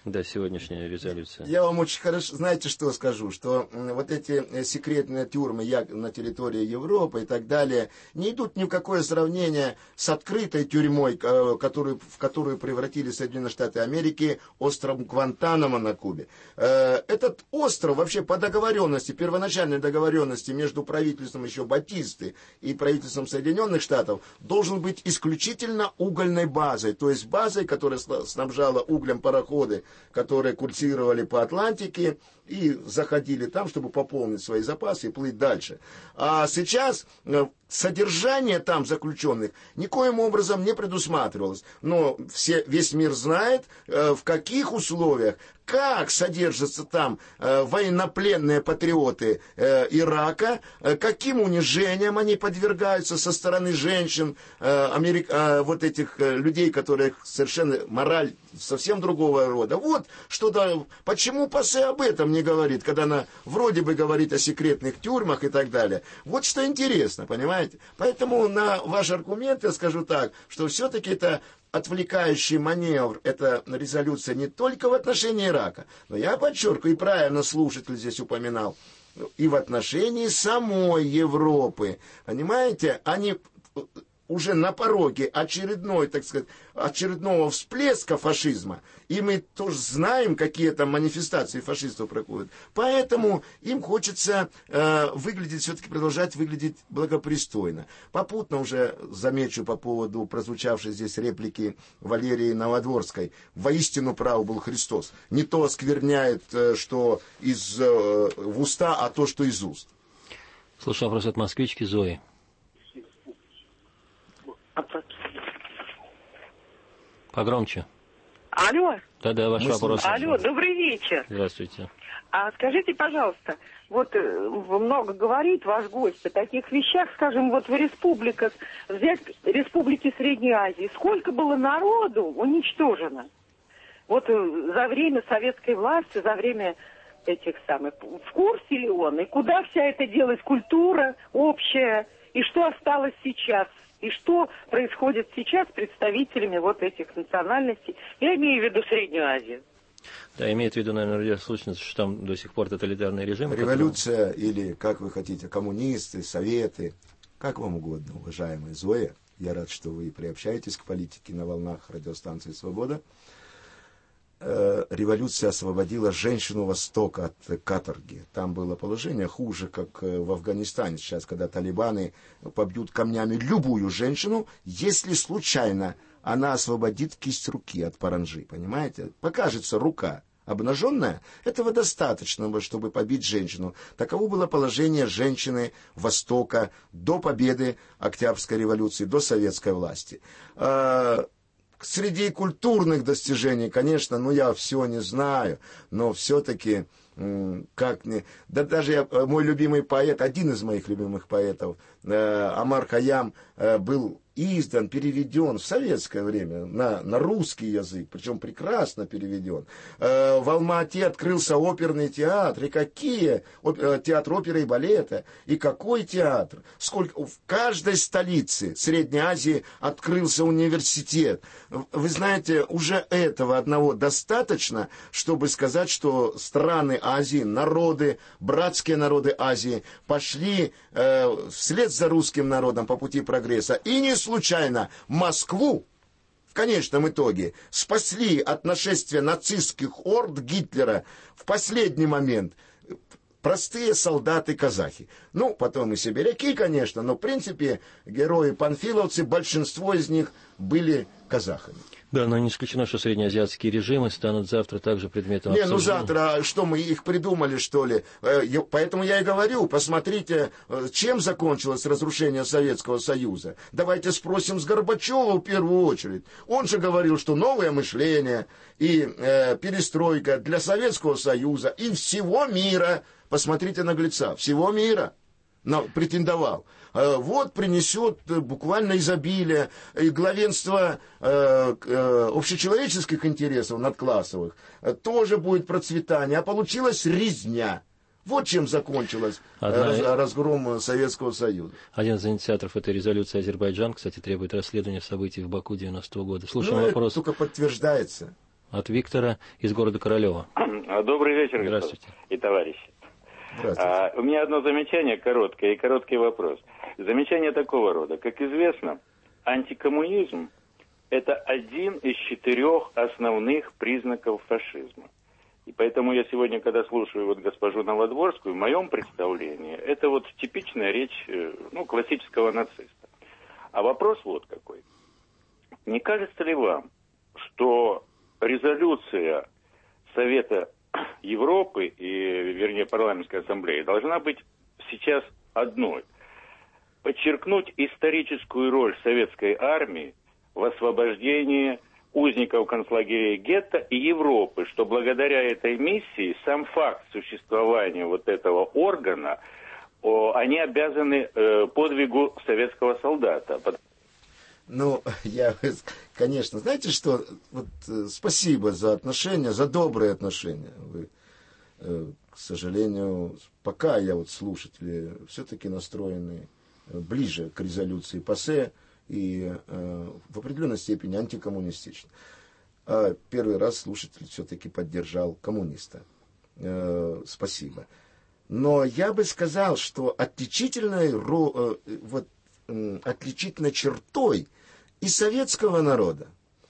Да, сегодняшняя резолюция. Я вам очень хорошо, знаете, что скажу, что вот эти секретные тюрьмы на территории Европы и так далее не идут ни в какое сравнение с открытой тюрьмой, в которую превратили Соединенные Штаты Америки, островом Гвантанамо на Кубе. Этот остров вообще по договоренности, первоначальной договоренности между правительством еще Батисты и правительством Соединенных Штатов должен быть исключительно угольной базой, то есть базой, которая снабжала углем пароходы, которые курсировали по Атлантике и заходили там, чтобы пополнить свои запасы и плыть дальше. А сейчас содержание там заключенных никоим образом не предусматривалось. Но весь мир знает, в каких условиях, как содержатся там военнопленные патриоты Ирака, каким унижениям они подвергаются со стороны женщин, вот этих людей, которых совершенно мораль совсем другого рода. Вот что-то, почему ПАСЕ об этом не говорит, когда она вроде бы говорит о секретных тюрьмах и так далее. Вот что интересно, понимаете? Поэтому на ваш аргумент я скажу так, что все-таки это отвлекающий маневр, это резолюция не только в отношении Ирака, но я подчеркиваю, и правильно слушатель здесь упоминал, и в отношении самой Европы. Понимаете, они уже на пороге очередного всплеска фашизма, и мы тоже знаем, какие там манифестации фашистов проходят. Поэтому им хочется все-таки продолжать выглядеть благопристойно. Попутно уже замечу по поводу прозвучавшей здесь реплики Валерии Новодворской. Воистину прав был Христос. Не то оскверняет, что в уста, а то, что из уст. Слушаю вопрос от москвички Зои. Погромче. Алло. Да, ваш вопрос. Алло, добрый вечер. Здравствуйте. Скажите, пожалуйста, вот много говорит ваш гость о таких вещах, скажем, вот в республиках, взять республики Средней Азии, сколько было народу уничтожено? Вот за время советской власти, за время этих самых, в курсе ли он, и куда вся эта делась культура общая, и что осталось сейчас? И что происходит сейчас с представителями вот этих национальностей? Я имею в виду Среднюю Азию. Да, имеет в виду, наверное, радиослушательница, что там до сих пор тоталитарный режим. Революция или, как вы хотите, коммунисты, советы, как вам угодно, уважаемая Зоя. Я рад, что вы приобщаетесь к политике на волнах радиостанции «Свобода». Революция освободила женщину Востока от каторги. Там было положение хуже, как в Афганистане сейчас, когда талибаны побьют камнями любую женщину, если случайно она освободит кисть руки от паранджи, понимаете? Покажется рука обнаженная, этого достаточно, чтобы побить женщину. Таково было положение женщины Востока до победы Октябрьской революции, до советской власти. Среди культурных достижений, конечно, я все не знаю, но все-таки, мой любимый поэт, один из моих любимых поэтов, Омар Хайям, был издан, переведен в советское время на русский язык, причем прекрасно переведен. В Алма-Ате открылся оперный театр, и какие театр оперы и балета, и какой театр. Сколько в каждой столице Средней Азии открылся университет. Вы знаете, уже этого одного достаточно, чтобы сказать, что страны Азии, народы, братские народы Азии пошли вслед за русским народом по пути прогресса. И не случайно Москву в конечном итоге спасли от нашествия нацистских орд Гитлера в последний момент простые солдаты-казахи. Потом и сибиряки, конечно, но в принципе герои-панфиловцы, большинство из них были казахами. Да, но не исключено, что среднеазиатские режимы станут завтра также предметом обсуждения. Завтра, что мы их придумали, что ли? Поэтому я и говорю, посмотрите, чем закончилось разрушение Советского Союза. Давайте спросим с Горбачева в первую очередь. Он же говорил, что новое мышление и перестройка для Советского Союза и всего мира, посмотрите наглеца, всего мира претендовал. Принесет буквально изобилие и главенство общечеловеческих интересов надклассовых. Тоже будет процветание. А получилась резня. Вот чем закончилось разгром Советского Союза. Один из инициаторов этой резолюции, Азербайджан, кстати, требует расследования событий в Баку 90-го года. Слушаем вопрос. Это только подтверждается. от Виктора из города Королева. Добрый вечер, здравствуйте. И товарищи. Здравствуйте. У меня одно замечание короткое и короткий вопрос. Замечание такого рода. Как известно, антикоммунизм – это один из 4 основных признаков фашизма. И поэтому я сегодня, когда слушаю вот госпожу Новодворскую, в моем представлении, это вот типичная речь, классического нациста. А вопрос вот какой. Не кажется ли вам, что резолюция Совета Европы, вернее, парламентской ассамблеи, должна быть сейчас одной? Подчеркнуть историческую роль советской армии в освобождении узников концлагерей гетто и Европы, что благодаря этой миссии сам факт существования вот этого органа, они обязаны подвигу советского солдата. Ну, конечно, знаете что, вот, спасибо за отношения, за добрые отношения. Вы, к сожалению, пока я вот слушатели все-таки настроены ближе к резолюции ПАСЕ и в определенной степени антикоммунистично. А первый раз слушатель все-таки поддержал коммуниста. Спасибо. Но я бы сказал, что отличительной чертой и советского народа,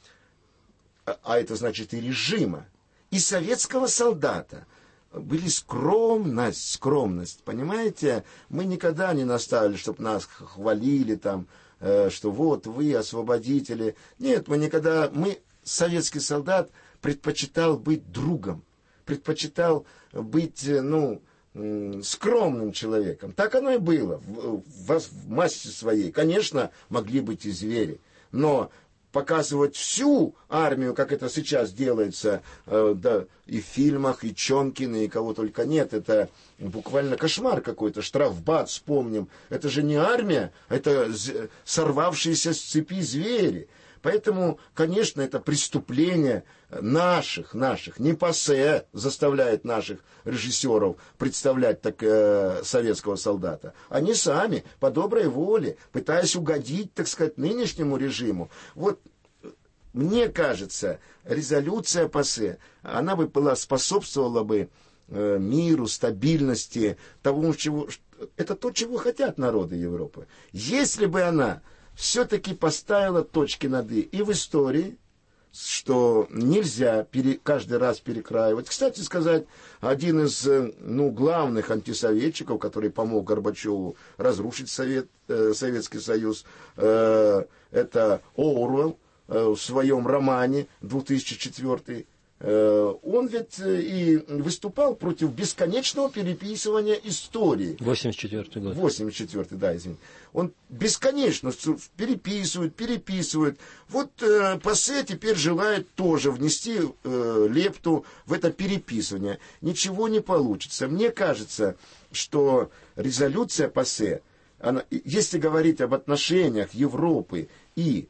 а это значит и режима, и советского солдата, были скромность, понимаете? Мы никогда не наставили, чтобы нас хвалили там, что вот вы освободители. Нет, советский солдат предпочитал быть другом, предпочитал быть, скромным человеком. Так оно и было в массе своей. Конечно, могли быть и звери, но показывать всю армию, как это сейчас делается, и в фильмах, и Чонкина, и кого только нет, это буквально кошмар какой-то. Штрафбат, вспомним. Это же не армия, это сорвавшиеся с цепи звери. Поэтому, конечно, это преступление наших, не ПАСЕ заставляет наших режиссеров представлять так советского солдата. Они сами, по доброй воле, пытаясь угодить, так сказать, нынешнему режиму. Вот, мне кажется, резолюция ПАСЕ, она бы способствовала бы миру, стабильности, тому, это то, чего хотят народы Европы. Если бы она все-таки поставила точки над «и» и в истории, что нельзя каждый раз перекраивать. Кстати сказать, один из главных антисоветчиков, который помог Горбачеву разрушить Советский Союз, это Оруэлл в своем романе 2004. Он ведь и выступал против бесконечного переписывания истории. 84-й год. 84-й, да, извините. Он бесконечно переписывает. Вот ПАСЕ теперь желает тоже внести лепту в это переписывание. Ничего не получится. Мне кажется, что резолюция ПАСЕ, если говорить об отношениях Европы и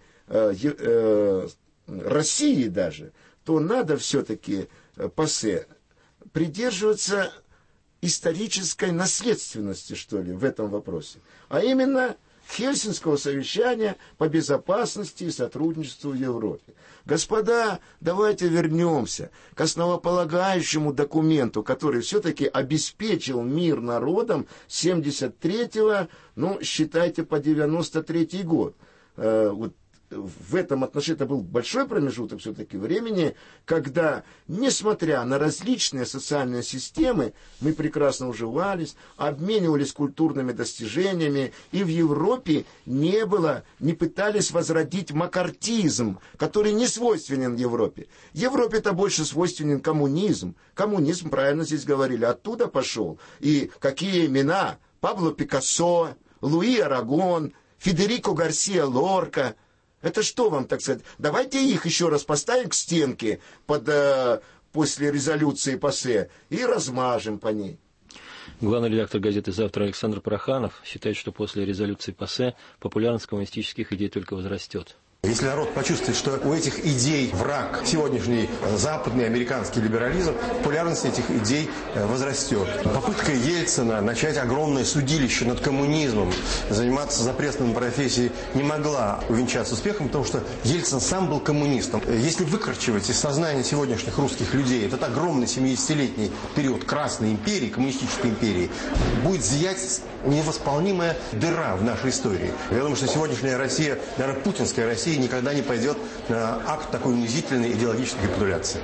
России даже, то надо все-таки ПАСЕ придерживаться исторической наследственности, что ли, в этом вопросе. А именно Хельсинского совещания по безопасности и сотрудничеству в Европе. Господа, давайте вернемся к основополагающему документу, который все-таки обеспечил мир народам с 73-го, считайте, по 93-й год. В этом отношении это был большой промежуток все-таки времени, когда, несмотря на различные социальные системы, мы прекрасно уживались, обменивались культурными достижениями, и в Европе не пытались возродить маккартизм, который не свойственен Европе. Европе-то больше свойственен коммунизм. Коммунизм, правильно здесь говорили, оттуда пошел. И какие имена? Пабло Пикассо, Луи Арагон, Федерико Гарсия Лорка. Это что вам, так сказать? Давайте их еще раз поставим к стенке после резолюции ПАСЕ и размажем по ней. Главный редактор газеты «Завтра» Александр Проханов считает, что после резолюции ПАСЕ популярность коммунистических идей только возрастет. Если народ почувствует, что у этих идей враг, сегодняшний западный американский либерализм, популярность этих идей возрастет. Попытка Ельцина начать огромное судилище над коммунизмом, заниматься запретной профессией не могла увенчаться успехом, потому что Ельцин сам был коммунистом. Если выкорчевать из сознания сегодняшних русских людей этот огромный 70-летний период Красной империи, коммунистической империи, будет зиять невосполнимая дыра в нашей истории. Я думаю, что сегодняшняя Россия, наверное, путинская Россия, никогда не пойдет на акт такой унизительной идеологической капитуляции.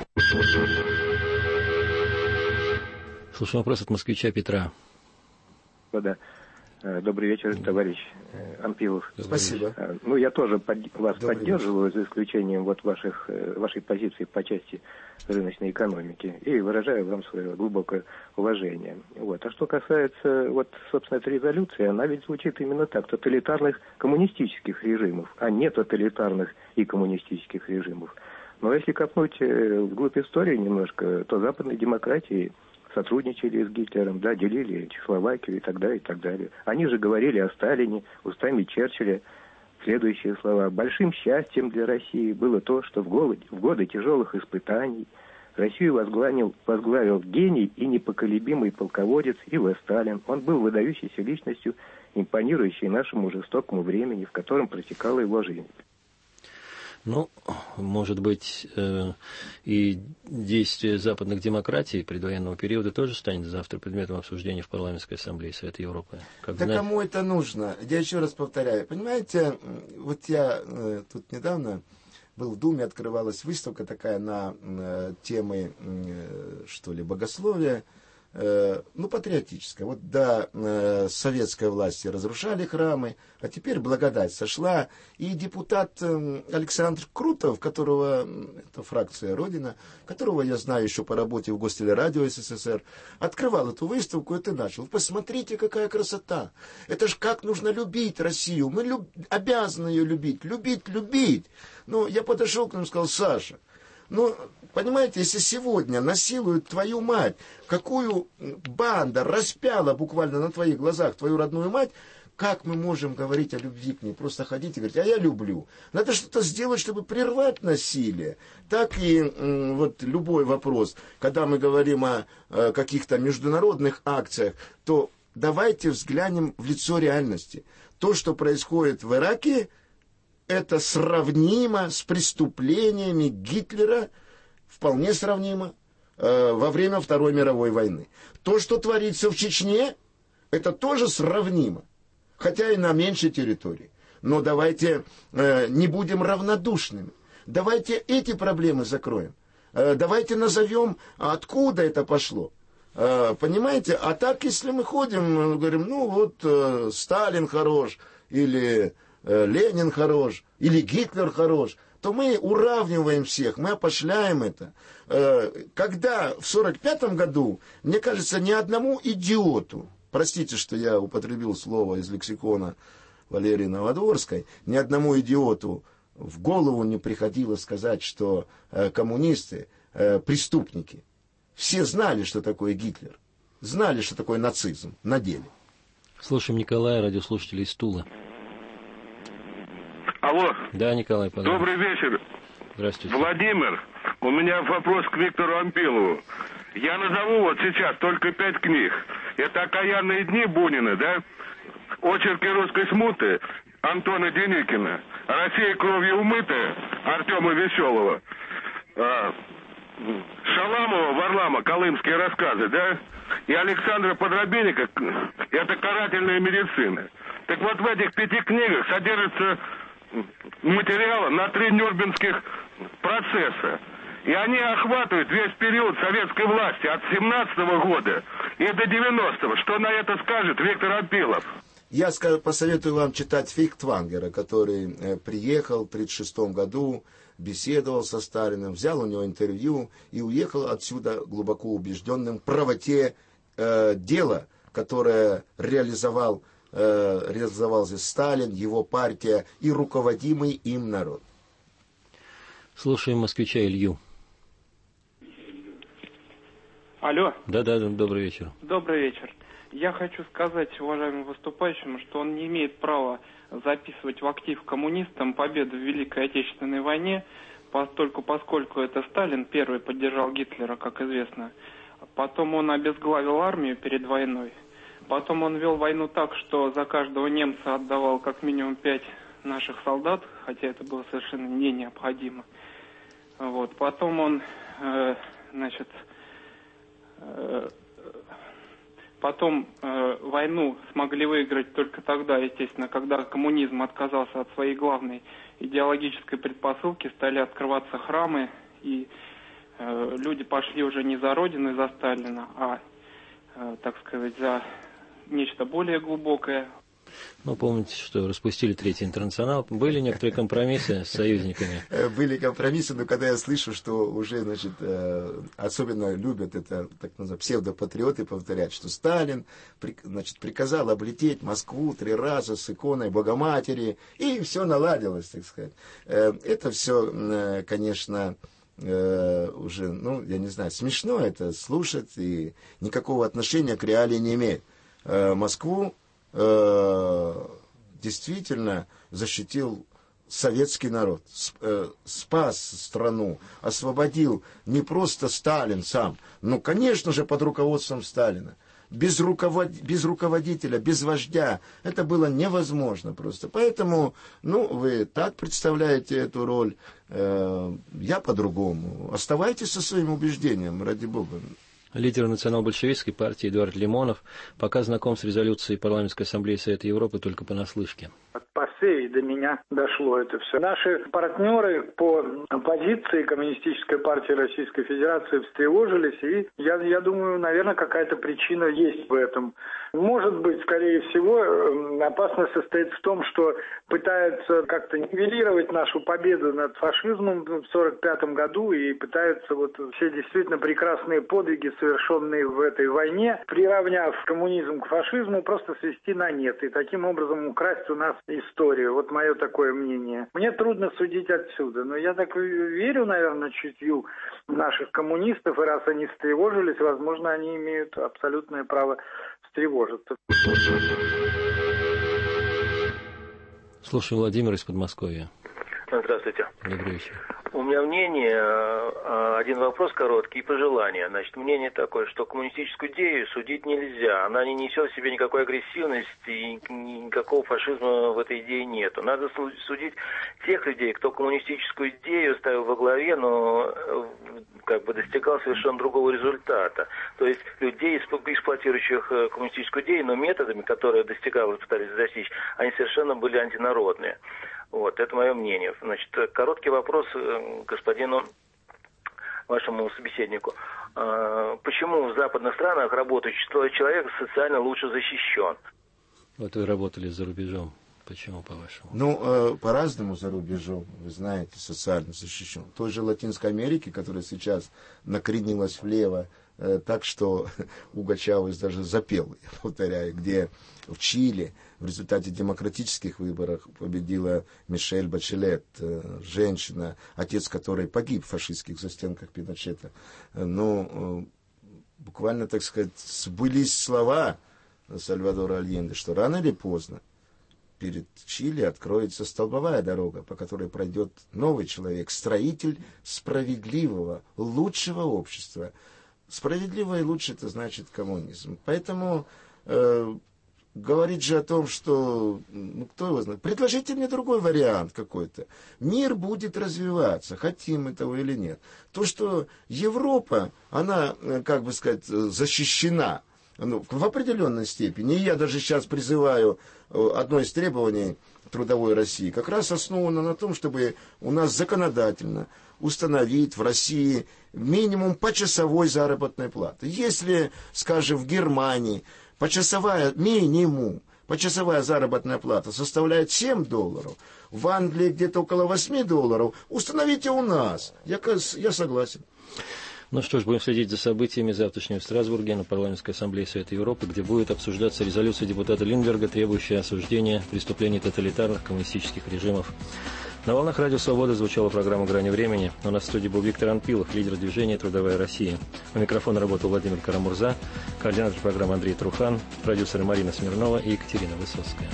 Слушаем вопрос от москвича Петра. Добрый вечер, товарищ Анпилов. Спасибо. Ну, я тоже вас поддерживаю, за исключением вот вашей позиции по части рыночной экономики, и выражаю вам свое глубокое уважение. Вот. А что касается, вот, собственно, этой резолюции, она ведь звучит именно так: тоталитарных коммунистических режимов, а не тоталитарных и коммунистических режимов. Но если копнуть вглубь истории немножко, то западные демократии сотрудничали с Гитлером, да, делили Чехословакию и так далее, и так далее. Они же говорили о Сталине устами Черчилля следующие слова: «Большим счастьем для России было то, что в годы тяжелых испытаний Россию возглавил гений и непоколебимый полководец И.В. Сталин. Он был выдающейся личностью, импонирующей нашему жестокому времени, в котором протекала его жизнь». Ну, может быть, и действие западных демократий предвоенного периода тоже станет завтра предметом обсуждения в Парламентской ассамблее Совета Европы. Кому это нужно? Я еще раз повторяю. Понимаете, вот я тут недавно был в Думе, открывалась выставка такая на темы, что ли, богословия. Патриотическая. Вот до советской власти разрушали храмы, а теперь благодать сошла. И депутат Александр Крутов, которого, это фракция Родина, которого я знаю еще по работе в Гостелерадио СССР, открывал эту выставку, и ты начал: посмотрите, какая красота. Это ж как нужно любить Россию. Мы обязаны ее любить. Любить. Ну, я подошел к нему и сказал: Саша, понимаете, если сегодня насилуют твою мать, какую банда распяла буквально на твоих глазах твою родную мать, как мы можем говорить о любви к ней? Просто ходить и говорить: а я люблю. Надо что-то сделать, чтобы прервать насилие. Так и вот любой вопрос, когда мы говорим о каких-то международных акциях, то давайте взглянем в лицо реальности. То, что происходит в Ираке, это сравнимо с преступлениями Гитлера, вполне сравнимо, во время Второй мировой войны. То, что творится в Чечне, это тоже сравнимо, хотя и на меньшей территории. Но давайте не будем равнодушными. Давайте эти проблемы закроем. Давайте назовем, откуда это пошло. Понимаете? А так, если мы ходим, говорим: Сталин хорош, или Ленин хорош, или Гитлер хорош, то мы уравниваем всех, мы опошляем это. Когда в 1945 году, мне кажется, ни одному идиоту, простите, что я употребил слово из лексикона Валерии Новодворской, ни одному идиоту в голову не приходило сказать, что коммунисты преступники. Все знали, что такое Гитлер, знали, что такое нацизм на деле. Слушаем Николая, радиослушателя из Тулы. Алло. Да, Николай, пожалуйста. Добрый вечер. Здравствуйте. Владимир, у меня вопрос к Виктору Анпилову. Я назову вот сейчас только 5 книг. Это «Окаянные дни» Бунина, да? «Очерки русской смуты» Антона Деникина. «Россия кровью умытая» Артема Веселого. Шаламова, Варлама, «Колымские рассказы», да? И Александра Подробенника «Это карательная медицина». Так вот, в этих 5 книгах содержится материала на 3 Нюрнбергских процесса. И они охватывают весь период советской власти от 17-го года и до 90-го. Что на это скажет Виктор Анпилов? Я посоветую вам читать Фейхтвангера, который приехал в 1936 году, беседовал со Сталиным, взял у него интервью и уехал отсюда глубоко убежденным в правоте дела, которое реализовал здесь Сталин, его партия и руководимый им народ. Слушаем москвича Илью. Алло. Да, добрый вечер. Добрый вечер. Я хочу сказать уважаемому выступающему, что он не имеет права записывать в актив коммунистам победу в Великой Отечественной войне, поскольку это Сталин первый поддержал Гитлера, как известно. Потом он обезглавил армию перед войной. Потом он вел войну так, что за каждого немца отдавал как минимум 5 наших солдат, хотя это было совершенно не необходимо. Вот. Потом он, войну смогли выиграть только тогда, естественно, когда коммунизм отказался от своей главной идеологической предпосылки, стали открываться храмы, и люди пошли уже не за Родину, за Сталина, а, так сказать, за нечто более глубокое. Ну, помните, что распустили Третий интернационал. Были некоторые компромиссы с союзниками? Были компромиссы, но когда я слышу, что уже, значит, особенно любят это, так называемые, псевдопатриоты повторять, что Сталин, значит, приказал облететь Москву 3 раза с иконой Богоматери, и все наладилось, так сказать. Это все, конечно, уже, я не знаю, смешно это слушать, и никакого отношения к реалии не имеет. Москву действительно защитил советский народ, спас страну, освободил не просто Сталин сам, но, конечно же, под руководством Сталина. Без руководителя, без вождя это было невозможно просто. Поэтому, вы так представляете эту роль, я по-другому. Оставайтесь со своим убеждением, ради Бога. Лидер национал-большевистской партии Эдуард Лимонов пока знаком с резолюцией Парламентской ассамблеи Совета Европы только понаслышке. От ПАСЕ и до меня дошло это все. Наши партнеры по оппозиции Коммунистической партии Российской Федерации встревожились, и я думаю, наверное, какая-то причина есть в этом. Может быть, скорее всего, опасность состоит в том, что пытаются как-то нивелировать нашу победу над фашизмом в 1945 году и пытаются все действительно прекрасные подвиги, совершенные в этой войне, приравняв коммунизм к фашизму, просто свести на нет и таким образом украсть у нас историю. Вот мое такое мнение. Мне трудно судить отсюда, но я так верю, наверное, чутью наших коммунистов, и раз они встревожились, возможно, они имеют абсолютное право встревожиться. Слушаю, Владимир из Подмосковья. Здравствуйте. Добрый вечер. У меня мнение, один вопрос короткий и пожелание. Значит, мнение такое, что коммунистическую идею судить нельзя. Она не несет в себе никакой агрессивности, и никакого фашизма в этой идее нету. Надо судить тех людей, кто коммунистическую идею ставил во главе, но достигал совершенно другого результата. То есть людей, эксплуатирующих коммунистическую идею, но методами, которые пытались достичь, они совершенно были антинародные. Вот, это мое мнение. Значит, короткий вопрос господину вашему собеседнику. Почему в западных странах работающий человек социально лучше защищен? Вот вы работали за рубежом. Почему, по-вашему? По-разному за рубежом, вы знаете, социально защищен. В той же Латинской Америке, которая сейчас накренилась влево, так что Уго Чавес даже запел, я повторяю, где в Чили в результате демократических выборов победила Мишель Бачелет, женщина, отец которой погиб в фашистских застенках Пиночета. Буквально, так сказать, сбылись слова Сальвадора Альенде, что рано или поздно перед Чили откроется столбовая дорога, по которой пройдет новый человек, строитель справедливого, лучшего общества. Справедливо и лучше — это значит коммунизм. Поэтому говорить же о том, что, кто его знает, предложите мне другой вариант какой-то. Мир будет развиваться, хотим мы того или нет. То, что Европа, она, защищена, в определенной степени. И я даже сейчас призываю одно из требований трудовой России, как раз основано на том, чтобы у нас законодательно установить в России минимум почасовой заработной платы. Если, скажем, в Германии почасовая заработная плата составляет $7, в Англии где-то около $8, установите у нас. Я согласен. Ну что ж, будем следить за событиями завтрашнего в Страсбурге на Парламентской ассамблее Совета Европы, где будет обсуждаться резолюция депутата Линдберга, требующая осуждения преступлений тоталитарных коммунистических режимов. На волнах Радио Свобода звучала программа «Грани времени». У нас в студии был Виктор Анпилов, лидер движения «Трудовая Россия». У микрофона работал Владимир Карамурза, координатор программы Андрей Трухан, продюсеры Марина Смирнова и Екатерина Высоцкая.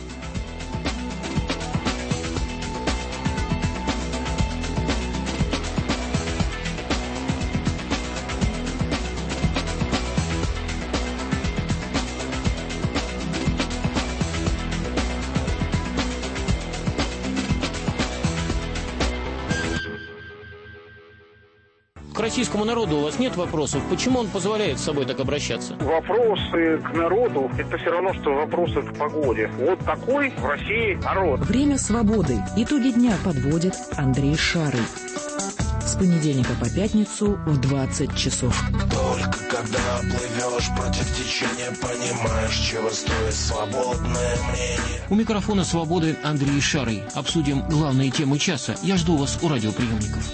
К российскому народу у вас нет вопросов? Почему он позволяет с собой так обращаться? Вопросы к народу – это все равно, что вопросы к погоде. Вот такой в России народ. Время свободы. Итоги дня подводит Андрей Шарый. С понедельника по пятницу в 20 часов. Только когда плывешь против течения, понимаешь, чего стоит свободное мнение. У микрофона «Свободы» Андрей Шарый. Обсудим главные темы часа. Я жду вас у радиоприемников.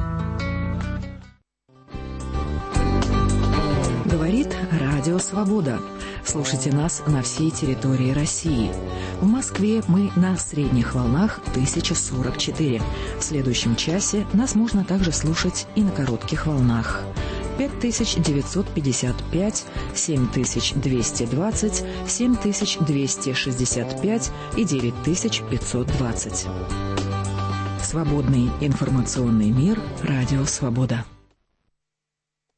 Говорит Радио Свобода. Слушайте нас на всей территории России. В Москве мы на средних волнах 1044. В следующем часе нас можно также слушать и на коротких волнах. 5955, 7220, 7265 и 9520. Свободный информационный мир. Радио Свобода.